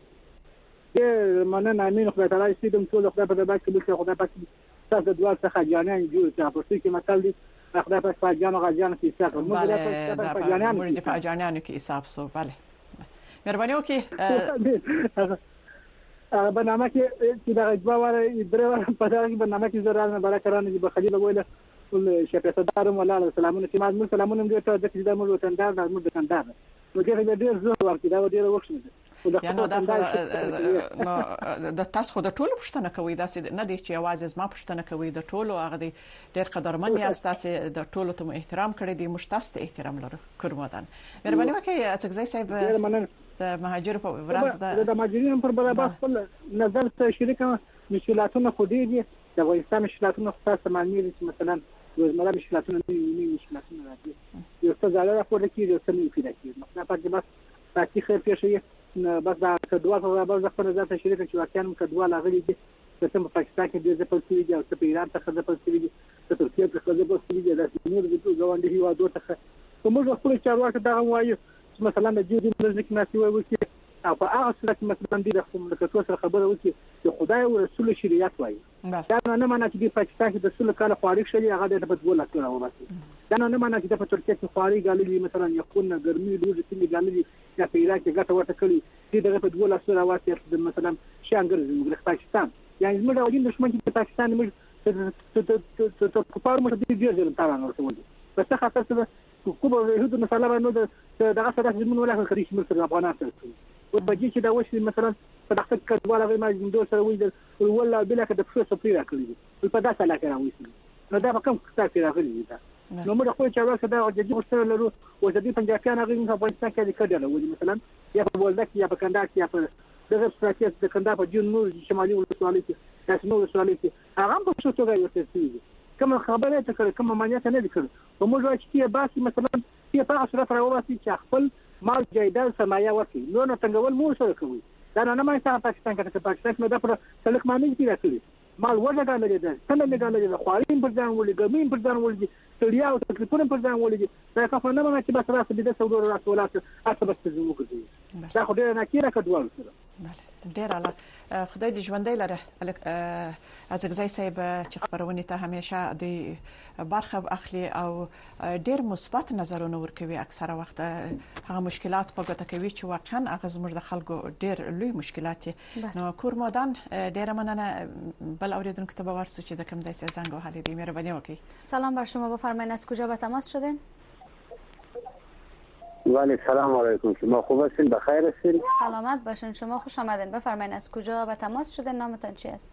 J: مننه. امین. خدای تعالی ستیم ټول خدای په دې باندې قبول کړي. خدای پاک تاسو د دوه څخه جانان جوړ کړي. په څه کې مثال دي خدای پاک په جانو غاجان کې حساب کوي.
B: موږ د جانانو کې حساب سو. بله مهرباني وکړئ.
J: برنامه کې دا اجباره درې په دغه برنامه کې زراعت مبارک رانه دي بخلیل ویله ټول شپږدارم ولاله سلامونه چې ما سلامونه دې ته د دې د مو وطندار د مو وطندار نو دې ډېر زور ورکړي دا ډېر وخت
B: یعنی د تاسو خو د ټولو پښتنه کوي دا نه دي چې आवाज زما پښتنه کوي د ټولو هغه ډېر قدرمن یاست تاسو د ټولو ته احترام کړی دی مشتاق احترام لرو کورمدان مهرباني وکړئ اڅکزی صاحب د مهاجرو په ورځ
J: د مهاجرینو پر برابر خپل نظر ته شریک مشکلاتونه خو دي د افغانستان مشکلاتونه خاصه معنی دي مثلا روزمره مشکلاتونه نه مشکلاتونه راځي یو څه ځاله راپور کیږي یو څه نه پیدا کیږي مثلا په دې بس تاسو خیر پیښه بس دا کډوال په برابر خپل نظر ته شریک چې واقعا کډوال غلي دي چې په پاکستان کې د ځپل کیږي او په ایران څخه ځپل کیږي په ترکیه څخه ځپل کیږي دا نور د ټول ګاونډي هیوادو څخه موږ خپل چارواکي دا وایو مثلا د جدي مزنګ ناسي وایي او په هغه صورت کې مثلا د مملکتونو سره خبره وکړي چې خدای او رسول شریعت وایي دا نه معنی چې د پاکستان کې د رسول کاله خارج شوی هغه د بدبول کړه وباسي دا نه معنی چې د ترکیه کې خارج غالي مثلا یو نه ګرمي دوه چې غالي یا په عراق کې ګټه ورته کړی د بدبول سره واسي مثلا شانګر د پاکستان یعنی موږ د دښمن چې پاکستان موږ ته کفار موږ د دې ځل تاوان ورسولو په څه خاطر څه کومه هیڅ مسله باندې دغه سره چې موږ ولا خريج مصر افغانان ته او په دې چې دا وشي مثلا په دغه کډواله غي ما زندو سره ویل ولا بلا کده په څه پیرا کړی په داسه لا کړه وېسي نو دا په کوم څه پیرا کړی دا نو موږ خو چې راځه دا د دې ورسره لرو او د دې پنځاکان غي په افغانستان کې کډاله وې مثلا یا په ولدک یا په کندهار کې یا په دغه ستراتیژي د کندهار په جنوب شمالي ولسوالۍ کې تاسو نو ولسوالۍ کې هغه په څه توګه یو څه کوم خبره ته کړ کوم معنی ته نه لیکل او موږ وايي چې باسي مثلا چې په اصل سره راوځي چې خپل مال جایداد سرمایه ورکړي نو څنګه مو سره کوي دا نه مې څنګه پاکستان کې پاکستان مې دا پر سلک معنی کې راکړي مال ورګه لري دا څنګه نه غاله د خوارین پر ځان ولې ګمین پر ځان ولې تړیا او تکلیفونه پر ځان ولې دا څه نه مې چې بس راځي د سعودي راټولات اته بس زموږ کوي دا خو ډېر نه کېره کډوال سره
B: ډېر اعلی خدای دې ژوندۍ لره اڅکزی صاحب چې خبرونه ته همیشه د برخه اخلي او ډېر مثبت نظرونه ورکوي اکثره وخت هغه مشکلات په ګوته کوي چې واقعا هغه زموږ د خلکو ډېر لوی مشکلات نو کورمدان ډېر مننه بل اوریدونکو ته باور سو چې د کوم ځای څخه زنګ وهلی دی مهرباني وکړئ
A: سلام بر شما بفرمایید از کجا به تماس شدین
G: ولی سلام علیکم شما خوب هستین بخیر هستین
A: سلامت باشین شما خوش آمدین بفرمایید از کجا به تماس شدین نامتان چی است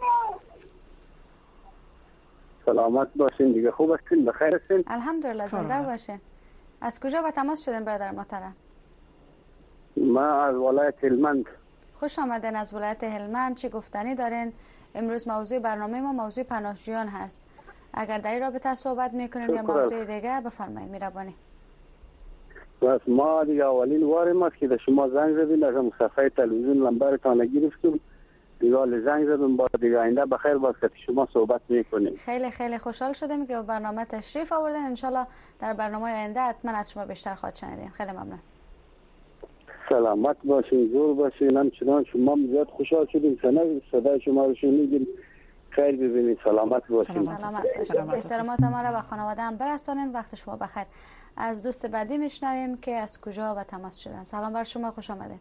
G: سلامت باشین دیگه خوب هستین بخیر هستین
A: الحمدلله زنده باشین از کجا به تماس شدین برادر محترم
G: ما از ولایت هلمند
A: خوش آمدین از ولایت هلمند چی گفتنی دارین امروز موضوع برنامه ما موضوع پناهجویان هست اگر در این رابطه صحبت میکنین یا موضوع دیگه بفرمایید مهربانی
G: بس ما دیگه اولین واره ما که به شما زنگ زدیم از صفحه تلویزیون نمبرتان گرفتیم دیگه زنگ زدم با دیگه آینده بخیر باشه که شما صحبت میکنیم
A: خیلی خیلی خوشحال شدیم که به برنامه تشریف آوردین ان شاء الله در برنامه آینده حتما از شما بیشتر خواهد شنیدیم خیلی ممنون
G: سلامت باشین زور باشین همچنان شما زیاد خوشحال شدیم صدای شما رو شنیدیم خیر ببینید سلامت باشین
A: سلامت باشین احترامات ما را به خانواده هم برسانین وقت شما بخیر از دوست بعدی میشنویم که از کجا و تماس شدن سلام بر شما خوش آمدید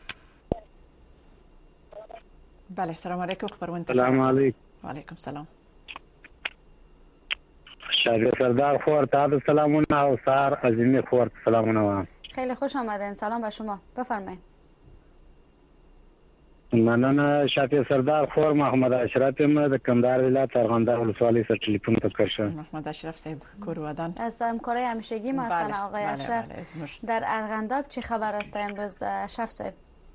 B: بله سلام علیکم خبرونه
K: سلام علیکم
B: و علیکم سلام
K: شاید سردار خور تاسو سلامونه او سار عظیمی خور سلامونه
A: خیلی خوش آمدین سلام بر شما بفرمایید
K: مننه شافی سردار خور محمد اشرف ما د کندهار ولایت ارغنداب ولسوالۍ سره ټلیفون تکر شو
B: محمد اشرف صاحب کورودان
A: از همکارای همیشگی ما هستن آقای اشرف در ارغنداب چه خبر است امروز اشرف صاحب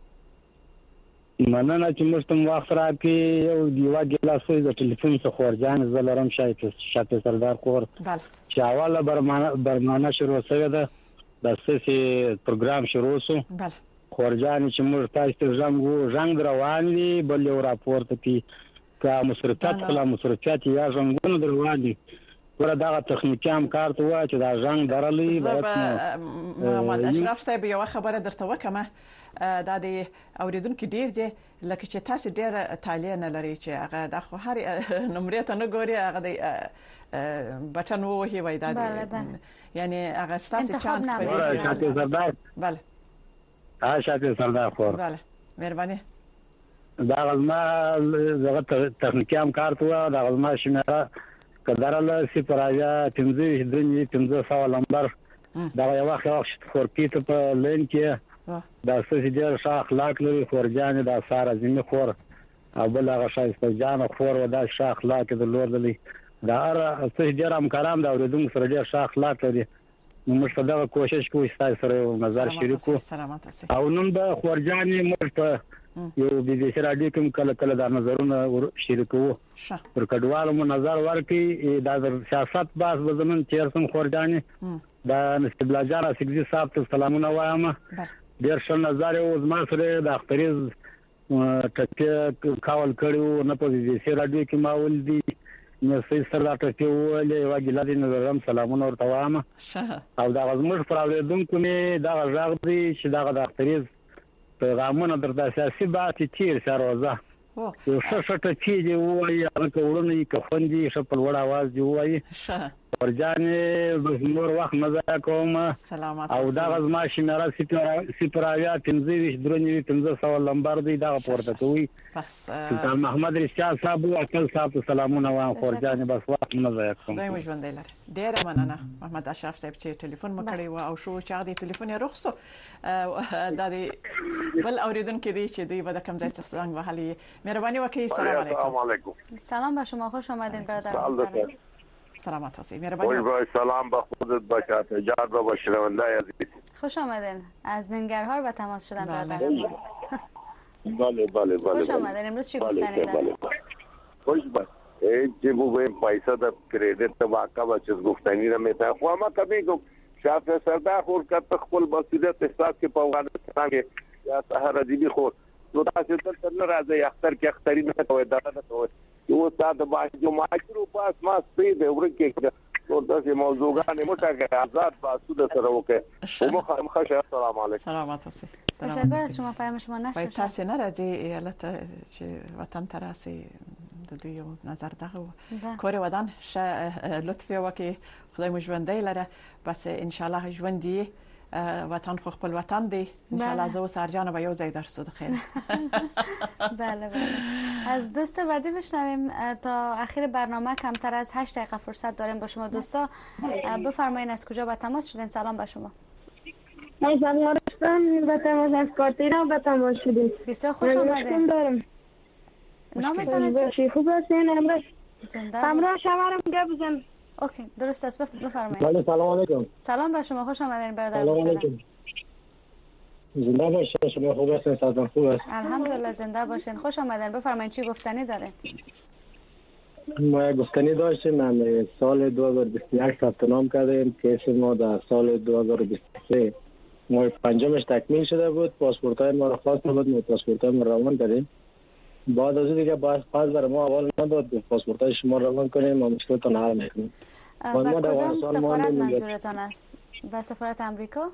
K: مننه چې مستم وخت راکې یو دیوا ګلاسوي د ټلیفون څخه ورځان زلرم شافی سردار خور چې اوله برنامه شروع شوه د سیاسي پروګرام شروع شو خورجان چې موږ تاسو ته زنګ روان دي بل یو راپورته کی کا مصرفات خلا مصرفات یا زنګونه روان دي ورته دا تخنیکی هم کار ته و چې دا زنګ درلې
B: محمد اشرف صاحب یو خبره درته وکمه دا د اوریدونکو ډیر دي لکه چې تاسو ډیر تالیه نه لري چې هغه د خو هر نمبر ته نه ګوري هغه د بچن وو هی وای دا یعنی هغه ستاسو چانس
K: په
B: بله
K: شافی سردار خور
B: بله مهرباني
K: دا غلما دغه تخنیکی هم کار ته دا غلما شمیره کدارله سی پرایا 15 لمبر دا یو وخت خورکی ته په لین کې دا څه ډیر ښه اخلاق لري خورجان د سار عظیمي خور او بل هغه شایسته جان خور ودا ښه اخلاق درلودلې دا هر څه ډیر همکاران دا ورېدونکو سره ډیر ښه اخلاق لري موږ په دغه کوشش کوو چې تاسو سره نظر شریکو او نن د خورجان موږ په یو بي بي سي رادیو کې کله کله دا نظرونه شریکو پر کډوالو مو نظر ورکړي دا سیاست باز بزمن چیرسم خورجان دا نسب الله جان سګزي صاحب ته سلامونه وایم ډیر ښه نظر او زما سره د اختریز ټکي کاول کړو نه په بي بي سي رادیو کې ماول دي نو سې سره ټکي ولې واګلاري نظرم سلامونه ورته وایم او دا غزمر پر اوریدونکو نه دا غږ دی چې دا د اختریز پیغامونه درته سیاسي بحث چیر سروزه یو څه ټکي دی وایي هغه ورونه یې کفندي شپل وړ आवाज دی وایي ورجان د نور وخت مزه کوم او دا غزما شمیره سپراویا 15 درونی 1500 لمبر دی دا پورته کوي بس سلطان محمد رشاد صاحب او اکل صاحب سلامونه وان خورجان بس وخت مزه کوم
B: دای مو ژوند لري ډیر مننه محمد اشرف صاحب چې ټلیفون مکړی او شو چې د ټلیفون رخصو د بل اوریدونکو دی چې دی به کوم ځای څخه څنګه وهلي مهرباني وکړئ السلام علیکم
A: سلام به شما خوش آمدین برادر
B: سلامت باشید مهربانی
C: سلام به خودت باشه تجار به شنونده عزیز
A: خوش آمدین از ننگرهار به تماس شدن برادر
C: بله
A: خوش آمدین امروز چی گفتنی دارید
C: خوش باش چه بگویم پیسه در کریدیت واقع و چیز گفتنی را میتونه خو ما کمی گفت شاف سردار خور کت خپل مسئولیت احساس کې په افغانستان کې یا سحر عجیبی خور نو تاسو ته نه راځي اختر کې اختری نه کوي دا نه کوي یو استاد باندې جو ماجرو پاس ما سپې به ورکه نو داسې موضوعګانې مټه آزاد باسود سره وکړي او مخه السلام علیکم
B: سلامات اوسئ
A: تشکر از شما پیام شما نشه
B: تاسو نه راځي ایالت چې وطن تراسي د دوی نظر دغه کور ودان لطف وکړي خدای مو ژوندۍ لره بس ان شاء الله ژوندۍ وطن خو خپل وطن دی ان شاء الله زو سرجان به یو ځای درسو خیر
A: بله از دوست بعدی بشنویم تا اخیر برنامه کمتر از 8 دقیقه فرصت داریم با شما دوستا بفرمایید از کجا با تماس شدین سلام به شما
L: از افغانستان با تماس از کاتینا با تماس شدیم
A: بسیار خوش آمدید نامتان
L: چی خوب هستین امروز
A: امروز
L: شمارم بزن
A: اوکی درست است بفرمایید
K: بله سلام علیکم
A: سلام به شما خوش آمدین برادر
K: سلام علیکم زنده باشین شما خوب هستین سلام خوب است
A: الحمدلله زنده باشین خوش آمدین بفرمایید چی گفتنی دارین
K: ما گفتنی داشتیم من سال 2021 ثبت نام کردیم کیس ما در سال 2023 ما پنجمش تکمیل شده بود پاسپورت‌های ما رو خواست بود ما پاسپورت‌های ما روان کردیم بعد از اینکه پاس بر ما اول نبود پاسپورت‌های شما روان کنیم و مشکلتون حل می‌کنیم
A: با کدام سفارت منظورتان است با سفارت آمریکا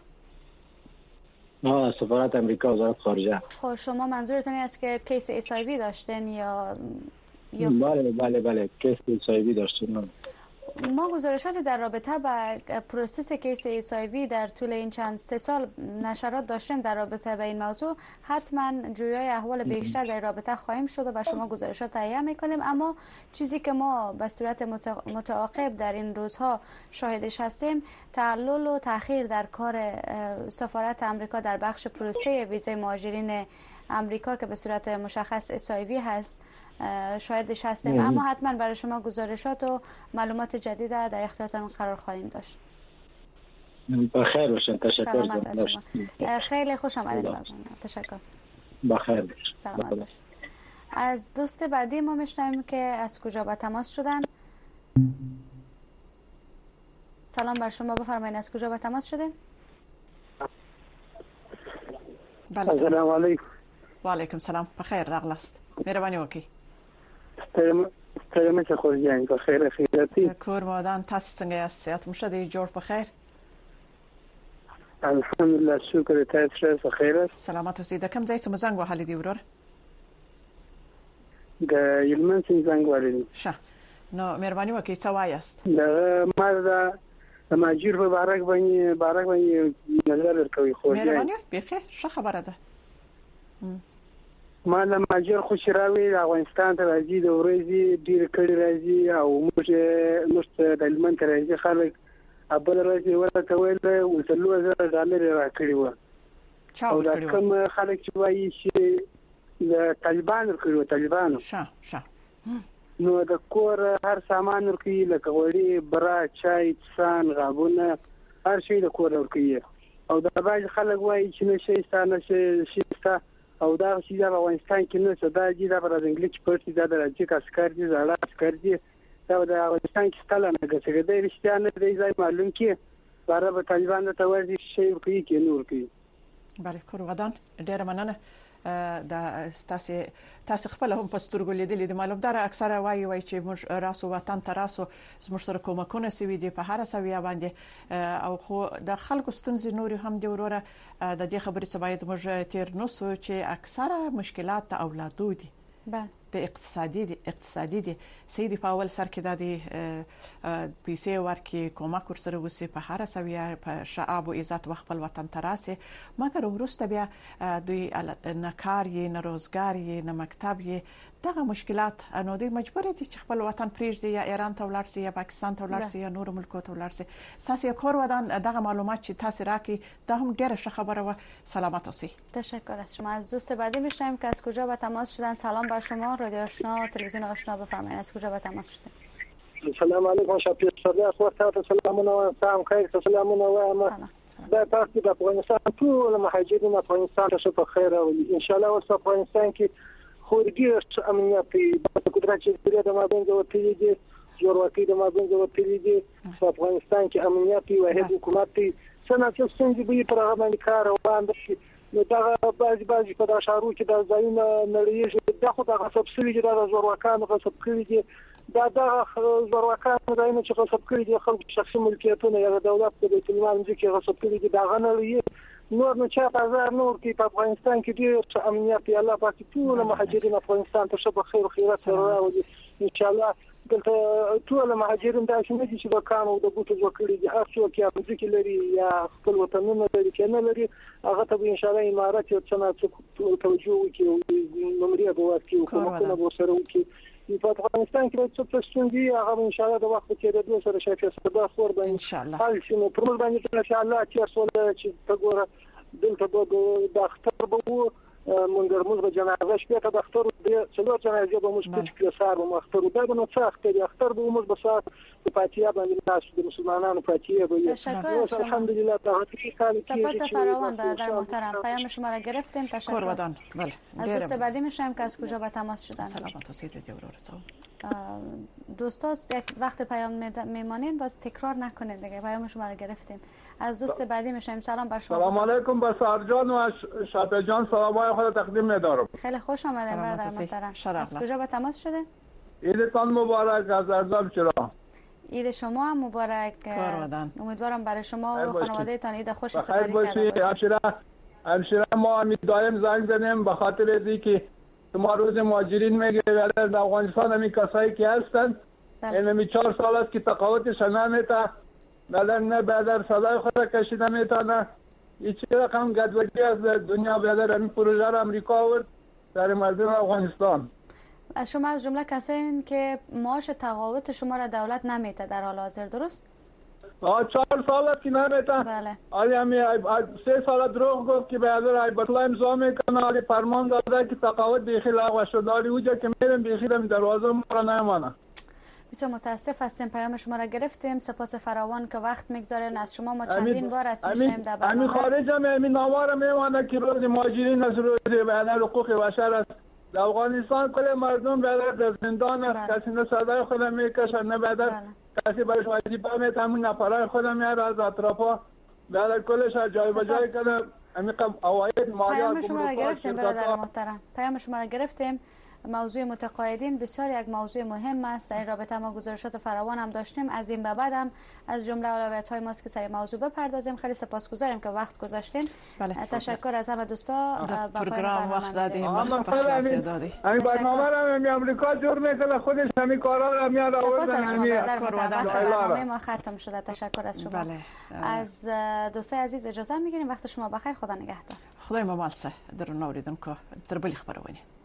K: سفارت آمریکا وزارت خارجه
A: خب شما منظورتون است که کیس HIV داشتین یا
K: بله کیس HIV داشتیم
A: ما گزارشاتی در رابطه با پروسس کیس HIV در طول این چند 3 سال نشرات داشتیم در رابطه با این موضوع حتما جویای احوال بیشتر در رابطه خواهیم شد و به شما گزارشات تهیه میکنیم اما چیزی که ما به صورت متعاقب در این روزها شاهدش هستیم تعلل و تأخیر در کار سفارت آمریکا در بخش پروسه ویزای مهاجرین آمریکا که به صورت مشخص HIV هست شاهدش هستیم اما حتما برای شما گزارشات و معلومات جدید در اختیارتان قرار خواهیم داشت.
K: بخیر باشین تشکر
A: خیلی خوش آمدید تشکر
K: بخیر باشین
A: سلامت باشین. از دوست بعدی ما میشنویم که از کجا با تماس شدن. سلام بر شما بفرمایید از کجا با تماس شدیم؟
B: بله
J: سلام علیکم.
B: و علیکم سلام بخیر راغلاست مهربانی وکړئ
J: ستړي مشه خورجان په خیر خیرتي
B: کور مودان تاسو څنګه یاست صحت مو ښه دی جوړ په خیر
J: الحمدلله شکر تاسو ښه خیر
B: سلامت اوسئ د کوم ځای څخه زنګ وهلی دی ورور
J: د یلمن څخه زنګ وهلی
B: ښه نو مهرباني وکړئ څه وایاست
J: د ماجر په بارک باندې نظر ورکوي خورجان
B: مهرباني بخیر ښه خبره ده
J: ما د ماجر خوشراوي د افغانستان ته راځي د ورځي ډیر کړي راځي او موږ د لمن ته راځي خلک ابل راځي ورته ویل $10,000 راکړي و
B: او
J: دا کوم خلک چې وایي چې د طالبان ورکړي طالبانو نو د کور هر سامان ورکړي لکه غوړي برا چای څان غابونه هر شي د کور ورکړي او دا باید خلک وایي چې نشي ستانه شي او دا چې د افغانستان کې نه څه دا چې د انګلیس پټي دا د راځي کاسکار دي زړه اسکار دي دا د افغانستان کې ستاله نه ګټه د رښتیا نه دی ځای معلوم کې بار به طالبان ته ورځي شي کوي کې نور کوي
B: بله کور ودان ډیر مننه د تاسو خپل هم پسترګو لیدلې د معلومدار اکثره وایي چې موږ راسو وطن ته راسو موږ سره کومکونه سوي دي په هر سویا باندې او خو د خلکو ستونزې نور هم دی وروره د دې خبرې سباید موږ تیر نو سو چې اکثره مشکلات اولادو دي د اقتصادي دي سیدی په اول سر کې د پیسې ورکې کومک ورسره وسی په هر سویا په شعب او عزت خپل وطن ته راسي مګر ورسته بیا دوی نه کار یې نه روزګار یې نه مکتب یې دغه مشکلات نو دوی مجبور دي چې خپل وطن پریږدي یا ایران ته ولاړ شي یا پاکستان ته ولاړ شي یا نور ملکو ته ولاړ شي تاسو کور ودان دغه معلومات چې تاسو راکې دا هم ډیره ښه خبره و سلامت اوسئ
A: تشکر از شما از دوست بعدی میشنویم که از کجا به تماس شدن سلام بر شما رادیو آشنا تلویزیون آشنا بفرمایید از کجا به تماس شدن
M: السلام علیکم شپه صدیق ورته سلامونه سلام خیر سلامونه و دا تاسو د افغانستان ټول مهاجرین افغانستان ته په خیر او ان شاء الله اوس افغانستان کې خورګي امنیت په قدرت چې د مابین وتلی دي جوړوي د مابین وتلی دي په افغانستان کې امنیت واحد حکومت څنګه چې څنګه به پر هغه باندې کار روان دي نو دا بعضی په دا شارو کې د ځایونه نړیږي دا خو د غصب سوي دي د زورواکانو غصب کړی دي دا زورواکانو دایمه چې غصب کړی دي خلک شخصي ملکیتونه یا دولت د بیت المال کې غصب کړی دي دا غنړي نور نه چا بازار نور کې په افغانستان کې ډېر امنیت الله پاک ټول مهاجرین افغانستان ته شپه خیر او خیرات راوړي ان شاء الله دلته ټول مهاجرین دا چې نه دي چې وکانو د بوتو جوړ دي هر څوک چې امریکا لري یا خپل وطنونه لري کنه لري هغه ته ان شاء الله امارات او څنګه توجه وکړي نمرې به ورکړي حکومتونه به سره وکړي په افغانستان کې څه څه هغه ان شاء الله د وخت کې د دوه سره شفافیت سبا خور به ان شاء الله حال شنو پر موږ باندې ان شاء الله چې اصل چې تګوره دلته د اختر به موږ به جنازه شپه ته د اختر د څلور جنازه به موږ کې سار به اختر به نو څه اختر به موږ به سار په پاتیا باندې ناس د مسلمانانو پاتیا به الحمدلله تعالی
A: سپاس فراوان برادر محترم پیام شما را گرفتیم تشکر
B: ودان بله
A: از دوست بعدی میشم که از کجا به تماس شدن
B: سلامت باشید دیورورتون
A: دوستا یک وقت پیام میمانین باز تکرار نکنید دیگه پیام شما رو گرفتیم از دوست بعدی میشیم سلام بر شما
N: سلام علیکم بسار جان و شاپه جان سلامای خود تقدیم می‌دارم
A: خیلی خوش آمدید برادر محترم از کجا به تماس شده
N: عیدتان مبارک از اردم چرا
A: عید شما هم مبارک امیدوارم برای شما و خانواده‌تان عید خوش سپری
N: کرده همشیره ما دائم زنگ زدیم به خاطر اینکه ما روز مهاجرین میگه در افغانستان همین کسایی که هستند این 4 سال است که تقاعدش نمیته نه بعد صدای خود کشیده میتونه هیچ رقم گدوگی از دنیا بعد همین پروژه را امریکا آورد در مردم افغانستان
A: شما از جمله کسایی که معاش تقاعد شما را دولت نمیته در حال حاضر درست؟
N: 4 سال است که نمیته
A: بله
N: همین 3 سال دروغ گفت که بعد ایبتلا امضا میکنه ولی فرمان داده که تقاعد بیخی لغو شده ولی اونجا که میریم بیخی دروازه ما را نمیمانه
A: بسیار متاسف هستیم پیام شما را گرفتیم سپاس فراوان که وقت میگذارین از شما ما چندین بار از میشیم در برنامه
N: همین خارج هم همین نوار میمانه که روز مهاجرین از روز بیان حقوق بشر است در افغانستان کل مردم در زندان است کسی نه صدای خود میکشد نه بعد کسی برش وظیفه میده همون نفرای خود میاره از اطرافا بعد کلش از جای به جای کنه همین اوایل مالیات
A: پیام شما را گرفتیم برادر محترم پیام شما را گرفتیم موضوع متقاعدین بسیار یک موضوع مهم است در این رابطه ما گزارشات فراوان هم داشتیم از این به بعد هم از جمله اولویت‌های ماست که سر موضوع بپردازیم خیلی سپاسگزاریم که وقت گذاشتین تشکر از همه دوستا
B: پروگرام وقت دادیم همین
N: برنامه رو همین امریکا جور میکنه خودش همین کارا رو میاد
A: آوردن همین برنامه ما ختم شده تشکر از شما از دوستای عزیز اجازه میگیریم وقت شما بخیر خدا نگهدار
B: خدای مو مالسه درنو اوریدونکو تر بل خبرونه